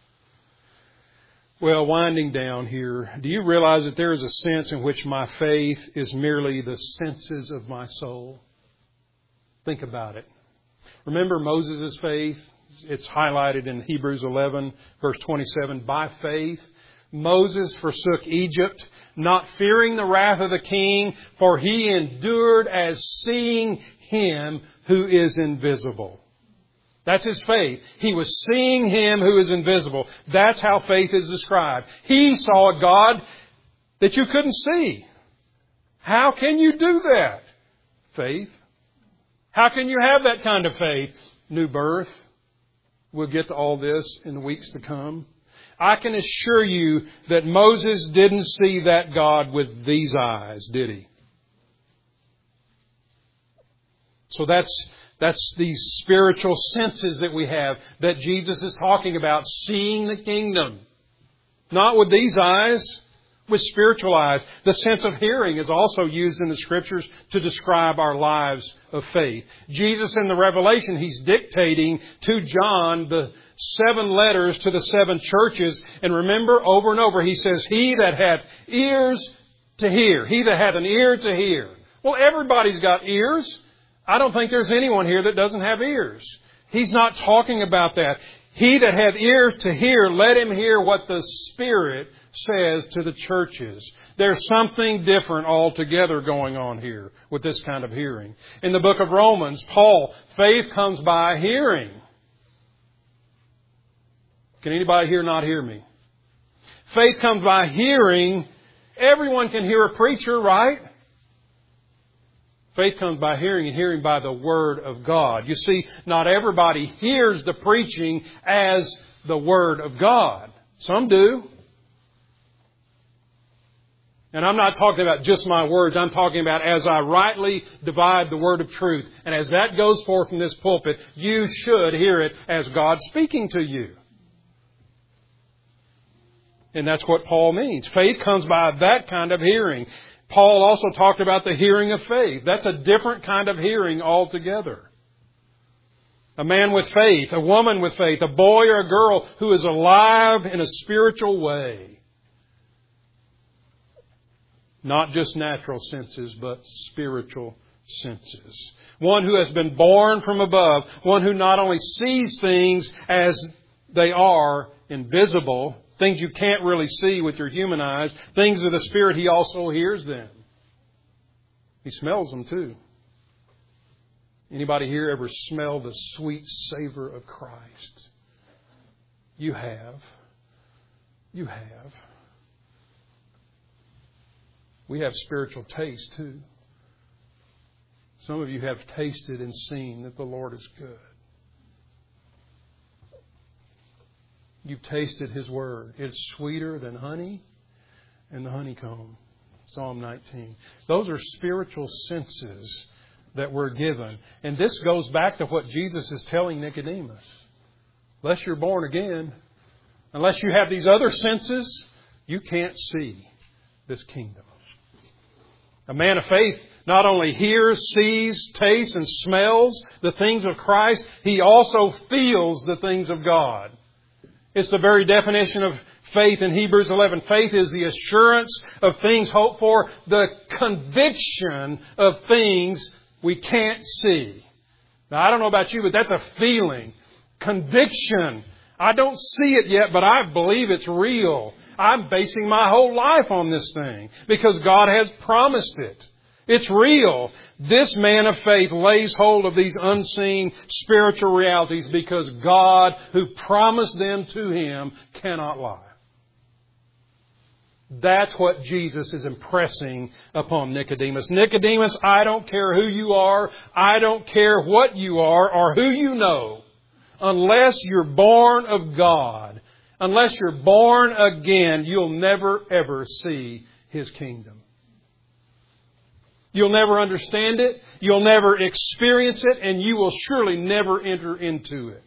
Well, winding down here, do you realize that there is a sense in which my faith is merely the senses of my soul? Think about it. Remember Moses' faith? It's highlighted in Hebrews eleven, verse twenty-seven. By faith, Moses forsook Egypt, not fearing the wrath of the king, for he endured as seeing Him who is invisible. That's his faith. He was seeing Him who is invisible. That's how faith is described. He saw a God that you couldn't see. How can you do that? Faith. How can you have that kind of faith? New birth. We'll get to all this in the weeks to come. I can assure you that Moses didn't see that God with these eyes, did he? So that's that's these spiritual senses that we have that Jesus is talking about, seeing the kingdom. Not with these eyes, with spiritual eyes. The sense of hearing is also used in the Scriptures to describe our lives of faith. Jesus in the Revelation, He's dictating to John the seven letters to the seven churches. And remember, over and over, He says, He that hath ears to hear. He that hath an ear to hear. Well, everybody's got ears. I don't think there's anyone here that doesn't have ears. He's not talking about that. He that hath ears to hear, let him hear what the Spirit says to the churches. There's something different altogether going on here with this kind of hearing. In the book of Romans, Paul, faith comes by hearing. Can anybody here not hear me? Faith comes by hearing. Everyone can hear a preacher, right? Faith comes by hearing, and hearing by the Word of God. You see, not everybody hears the preaching as the Word of God. Some do. And I'm not talking about just my words. I'm talking about as I rightly divide the Word of truth. And as that goes forth from this pulpit, you should hear it as God speaking to you. And that's what Paul means. Faith comes by that kind of hearing. Paul also talked about the hearing of faith. That's a different kind of hearing altogether. A man with faith, a woman with faith, a boy or a girl who is alive in a spiritual way. Not just natural senses, but spiritual senses. One who has been born from above. One who not only sees things as they are invisible, things you can't really see with your human eyes, things of the Spirit, He also hears them. He smells them too. Anybody here ever smell the sweet savor of Christ? You have. You have. We have spiritual taste too. Some of you have tasted and seen that the Lord is good. You've tasted His Word. It's sweeter than honey and the honeycomb. Psalm nineteen. Those are spiritual senses that we're given. And this goes back to what Jesus is telling Nicodemus. Unless you're born again, unless you have these other senses, you can't see this kingdom. A man of faith not only hears, sees, tastes, and smells the things of Christ, he also feels the things of God. It's the very definition of faith in Hebrews eleven. Faith is the assurance of things hoped for, the conviction of things we can't see. Now, I don't know about you, but that's a feeling. Conviction. I don't see it yet, but I believe it's real. I'm basing my whole life on this thing because God has promised it. It's real. This man of faith lays hold of these unseen spiritual realities because God, who promised them to him, cannot lie. That's what Jesus is impressing upon Nicodemus. Nicodemus, I don't care who you are. I don't care what you are or who you know. Unless you're born of God, unless you're born again, you'll never ever see His kingdom. You'll never understand it. You'll never experience it. And you will surely never enter into it.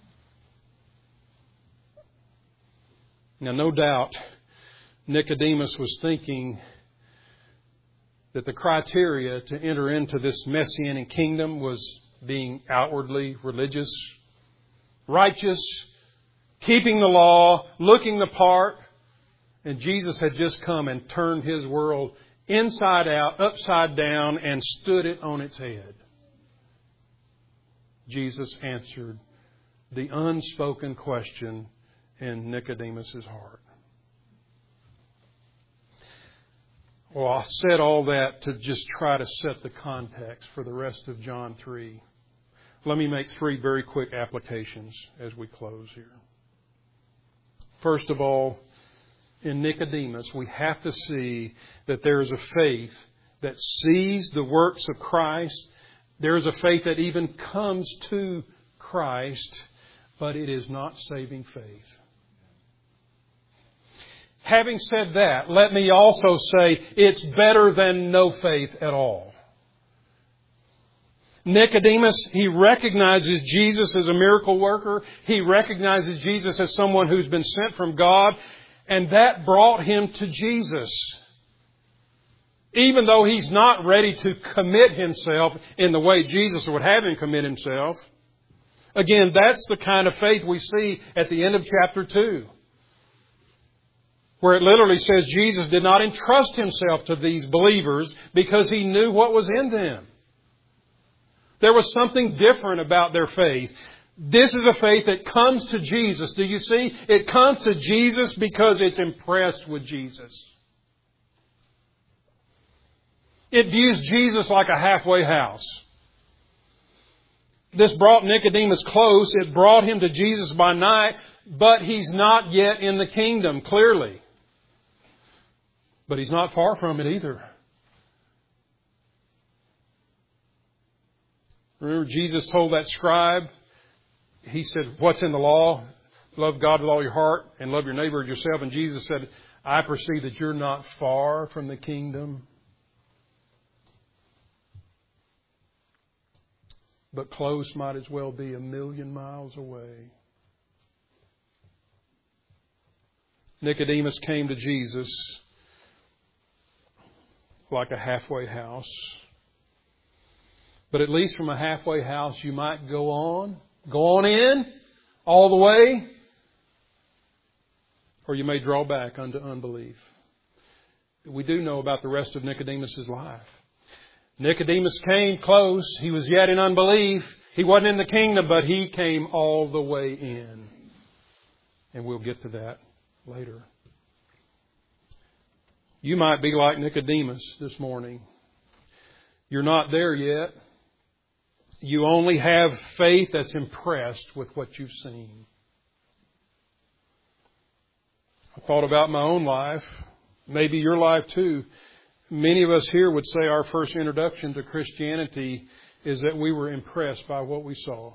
Now, no doubt, Nicodemus was thinking that the criteria to enter into this Messianic kingdom was being outwardly religious, righteous, keeping the law, looking the part. And Jesus had just come and turned His world inside out, upside down, and stood it on its head. Jesus answered the unspoken question in Nicodemus' heart. Well, I said all that to just try to set the context for the rest of John three. Let me make three very quick applications as we close here. First of all, in Nicodemus, we have to see that there is a faith that sees the works of Christ. There is a faith that even comes to Christ, but it is not saving faith. Having said that, let me also say it's better than no faith at all. Nicodemus, he recognizes Jesus as a miracle worker. He recognizes Jesus as someone who's been sent from God. And that brought him to Jesus. Even though he's not ready to commit himself in the way Jesus would have him commit himself. Again, that's the kind of faith we see at the end of chapter two. Where it literally says Jesus did not entrust Himself to these believers because He knew what was in them. There was something different about their faith. This is a faith that comes to Jesus. Do you see? It comes to Jesus because it's impressed with Jesus. It views Jesus like a halfway house. This brought Nicodemus close. It brought him to Jesus by night, but he's not yet in the kingdom, clearly. But he's not far from it either. Remember, Jesus told that scribe, He said, what's in the law? Love God with all your heart and love your neighbor as yourself. And Jesus said, I perceive that you're not far from the kingdom, but close might as well be a million miles away. Nicodemus came to Jesus like a halfway house. But at least from a halfway house, you might go on, go on in all the way, or you may draw back unto unbelief. We do know about the rest of Nicodemus' life. Nicodemus came close. He was yet in unbelief. He wasn't in the kingdom, but he came all the way in. And we'll get to that later. You might be like Nicodemus this morning. You're not there yet. You only have faith that's impressed with what you've seen. I thought about my own life, maybe your life too. Many of us here would say our first introduction to Christianity is that we were impressed by what we saw.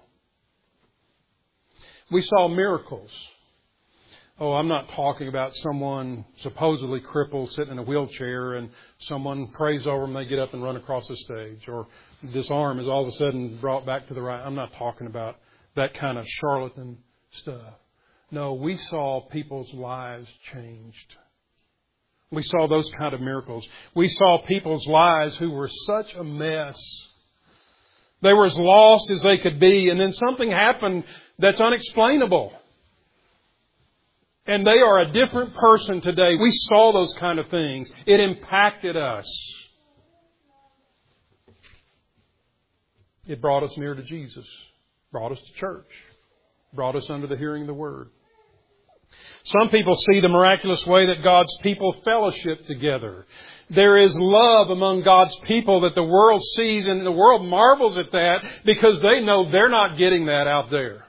We saw miracles. Oh, I'm not talking about someone supposedly crippled sitting in a wheelchair and someone prays over them, they get up and run across the stage. Or this arm is all of a sudden brought back to the right. I'm not talking about that kind of charlatan stuff. No, we saw people's lives changed. We saw those kind of miracles. We saw people's lives who were such a mess. They were as lost as they could be. And then something happened that's unexplainable. And they are a different person today. We saw those kind of things. It impacted us. It brought us near to Jesus. Brought us to church. Brought us under the hearing of the Word. Some people see the miraculous way that God's people fellowship together. There is love among God's people that the world sees, and the world marvels at that because they know they're not getting that out there.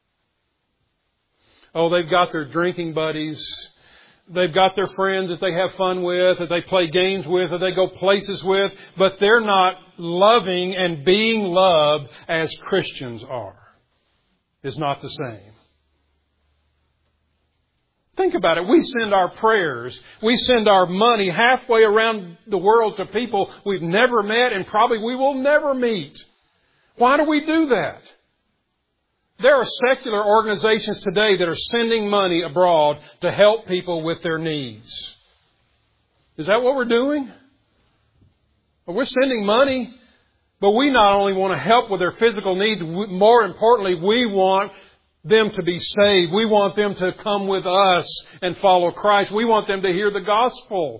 Oh, they've got their drinking buddies. They've got their friends that they have fun with, that they play games with, that they go places with. But they're not loving and being loved as Christians are. It's not the same. Think about it. We send our prayers. We send our money halfway around the world to people we've never met and probably we will never meet. Why do we do that? There are secular organizations today that are sending money abroad to help people with their needs. Is that what we're doing? Well, we're sending money, but we not only want to help with their physical needs, more importantly, we want them to be saved. We want them to come with us and follow Christ. We want them to hear the gospel.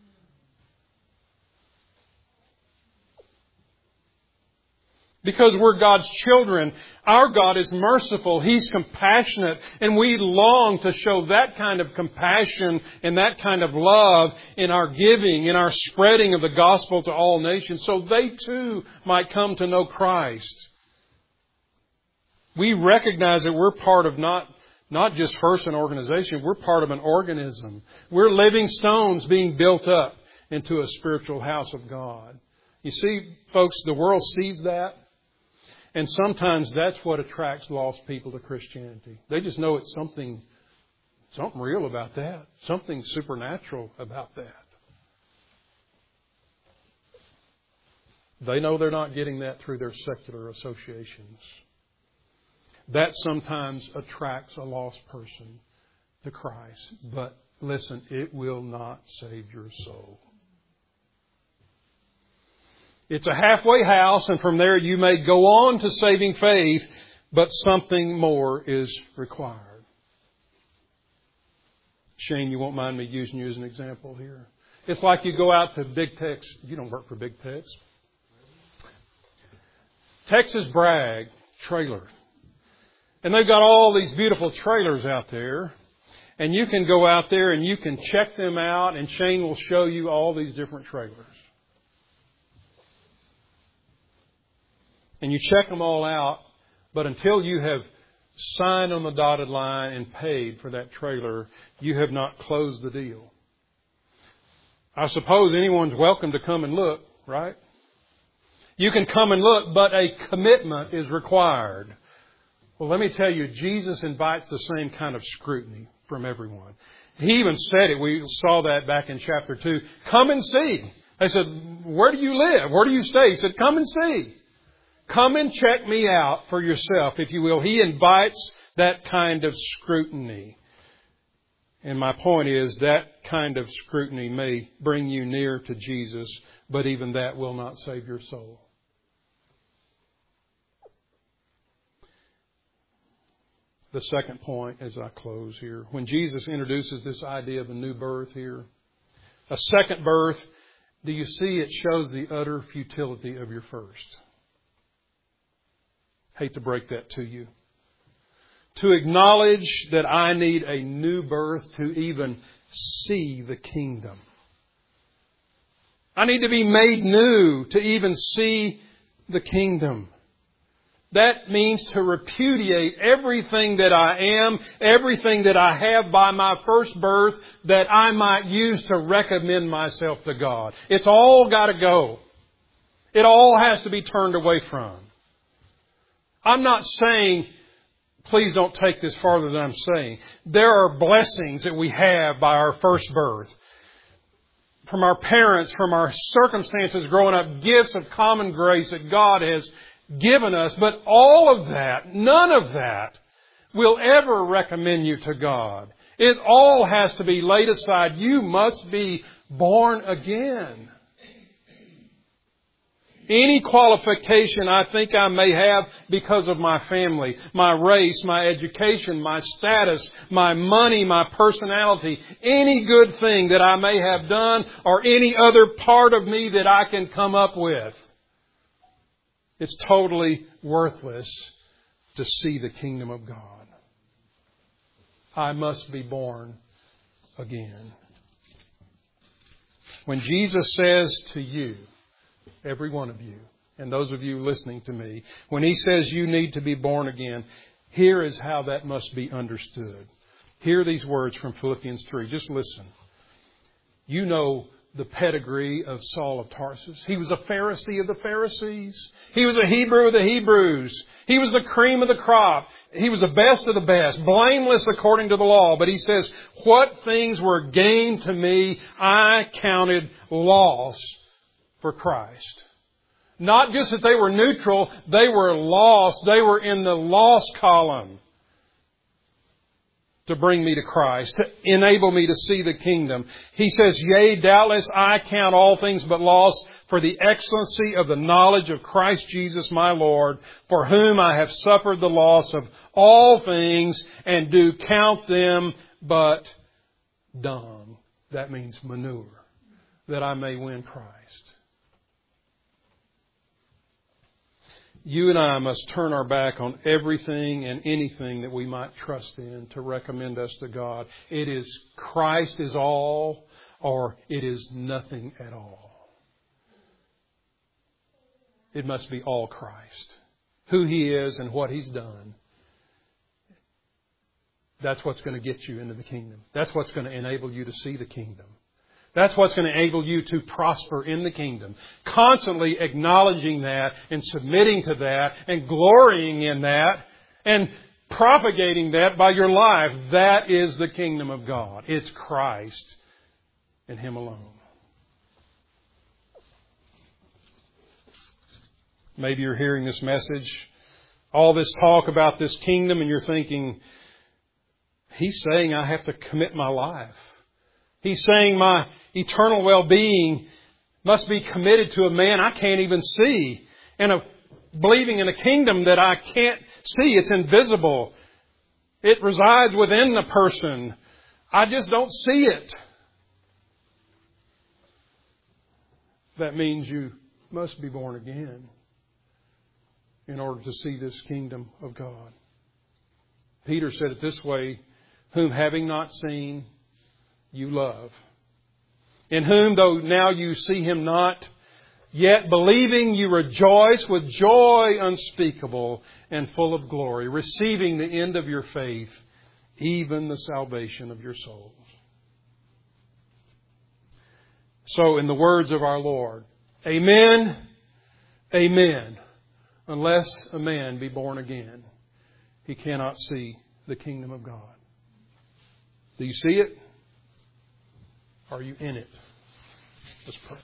Because we're God's children, our God is merciful. He's compassionate. And we long to show that kind of compassion and that kind of love in our giving, in our spreading of the gospel to all nations, so they too might come to know Christ. We recognize that we're part of not, not just first an organization, we're part of an organism. We're living stones being built up into a spiritual house of God. You see, folks, the world sees that. And sometimes that's what attracts lost people to Christianity. They just know it's something, something real about that. Something supernatural about that. They know they're not getting that through their secular associations. That sometimes attracts a lost person to Christ. But listen, it will not save your soul. It's a halfway house, and from there you may go on to saving faith, but something more is required. Shane, you won't mind me using you as an example here. It's like you go out to Big Tex. You don't work for Big Tex. Texas Bragg trailer. And they've got all these beautiful trailers out there. And you can go out there and you can check them out, and Shane will show you all these different trailers. And you check them all out, but until you have signed on the dotted line and paid for that trailer, you have not closed the deal. I suppose anyone's welcome to come and look, right? You can come and look, but a commitment is required. Well, let me tell you, Jesus invites the same kind of scrutiny from everyone. He even said it. We saw that back in chapter two. Come and see. They said, where do you live? Where do you stay? He said, come and see. Come and check me out for yourself, if you will. He invites that kind of scrutiny. And my point is that kind of scrutiny may bring you near to Jesus, but even that will not save your soul. The second point as I close here, when Jesus introduces this idea of a new birth here, a second birth, do you see it shows the utter futility of your first? Hate to break that to you. To acknowledge that I need a new birth to even see the kingdom. I need to be made new to even see the kingdom. That means to repudiate everything that I am, everything that I have by my first birth that I might use to recommend myself to God. It's all got to go. It all has to be turned away from. I'm not saying, please don't take this farther than I'm saying. There are blessings that we have by our first birth. From our parents, from our circumstances growing up, gifts of common grace that God has given us. But all of that, none of that, will ever recommend you to God. It all has to be laid aside. You must be born again. Any qualification I think I may have because of my family, my race, my education, my status, my money, my personality, any good thing that I may have done or any other part of me that I can come up with, it's totally worthless to see the kingdom of God. I must be born again. When Jesus says to you, every one of you, and those of you listening to me, when He says you need to be born again, here is how that must be understood. Hear these words from Philippians three. Just listen. You know the pedigree of Saul of Tarsus. He was a Pharisee of the Pharisees. He was a Hebrew of the Hebrews. He was the cream of the crop. He was the best of the best, blameless according to the law. But he says, what things were gained to me, I counted loss for Christ. Not just that they were neutral, they were lost. They were in the lost column. To bring me to Christ, to enable me to see the kingdom. He says, yea, doubtless I count all things but loss for the excellency of the knowledge of Christ Jesus my Lord, for whom I have suffered the loss of all things, and do count them but dung. That means manure, that I may win Christ. You and I must turn our back on everything and anything that we might trust in to recommend us to God. It is Christ is all, or it is nothing at all. It must be all Christ. Who He is and what He's done. That's what's going to get you into the kingdom. That's what's going to enable you to see the kingdom. That's what's going to enable you to prosper in the kingdom. Constantly acknowledging that and submitting to that and glorying in that and propagating that by your life. That is the kingdom of God. It's Christ and Him alone. Maybe you're hearing this message, all this talk about this kingdom, and you're thinking, He's saying I have to commit my life. He's saying my eternal well-being must be committed to a man I can't even see. And a, believing in a kingdom that I can't see. It's invisible. It resides within the person. I just don't see it. That means you must be born again in order to see this kingdom of God. Peter said it this way, whom having not seen, you love. In whom, though now you see Him not, yet believing you rejoice with joy unspeakable and full of glory, receiving the end of your faith, even the salvation of your souls. So, in the words of our Lord, Amen, Amen. Unless a man be born again, he cannot see the kingdom of God. Do you see it? Are you in it? Let's pray.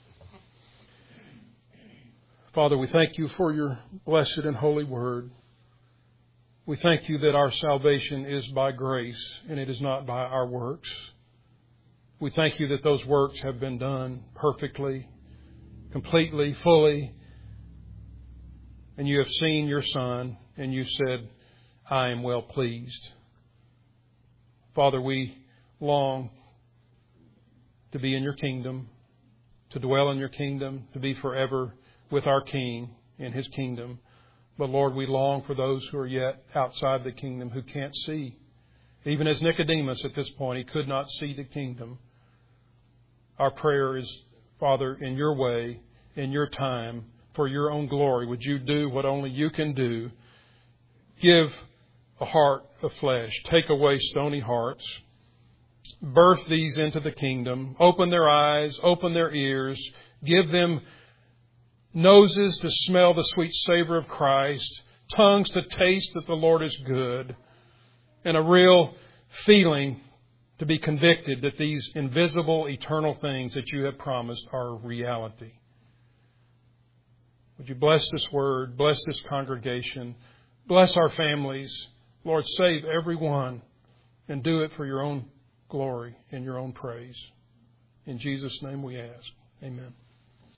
Father, we thank You for Your blessed and holy word. We thank You that our salvation is by grace and it is not by our works. We thank You that those works have been done perfectly, completely, fully. And You have seen Your Son and You said, I am well pleased. Father, we long to be in Your kingdom, to dwell in Your kingdom, to be forever with our King in His kingdom. But Lord, we long for those who are yet outside the kingdom who can't see. Even as Nicodemus at this point, he could not see the kingdom. Our prayer is, Father, in Your way, in Your time, for Your own glory, would You do what only You can do. Give a heart of flesh. Take away stony hearts. Birth these into the kingdom. Open their eyes. Open their ears. Give them noses to smell the sweet savor of Christ. Tongues to taste that the Lord is good. And a real feeling to be convicted that these invisible, eternal things that You have promised are reality. Would You bless this word. Bless this congregation. Bless our families. Lord, save everyone and do it for Your own glory and Your own praise. In Jesus' name we ask. Amen.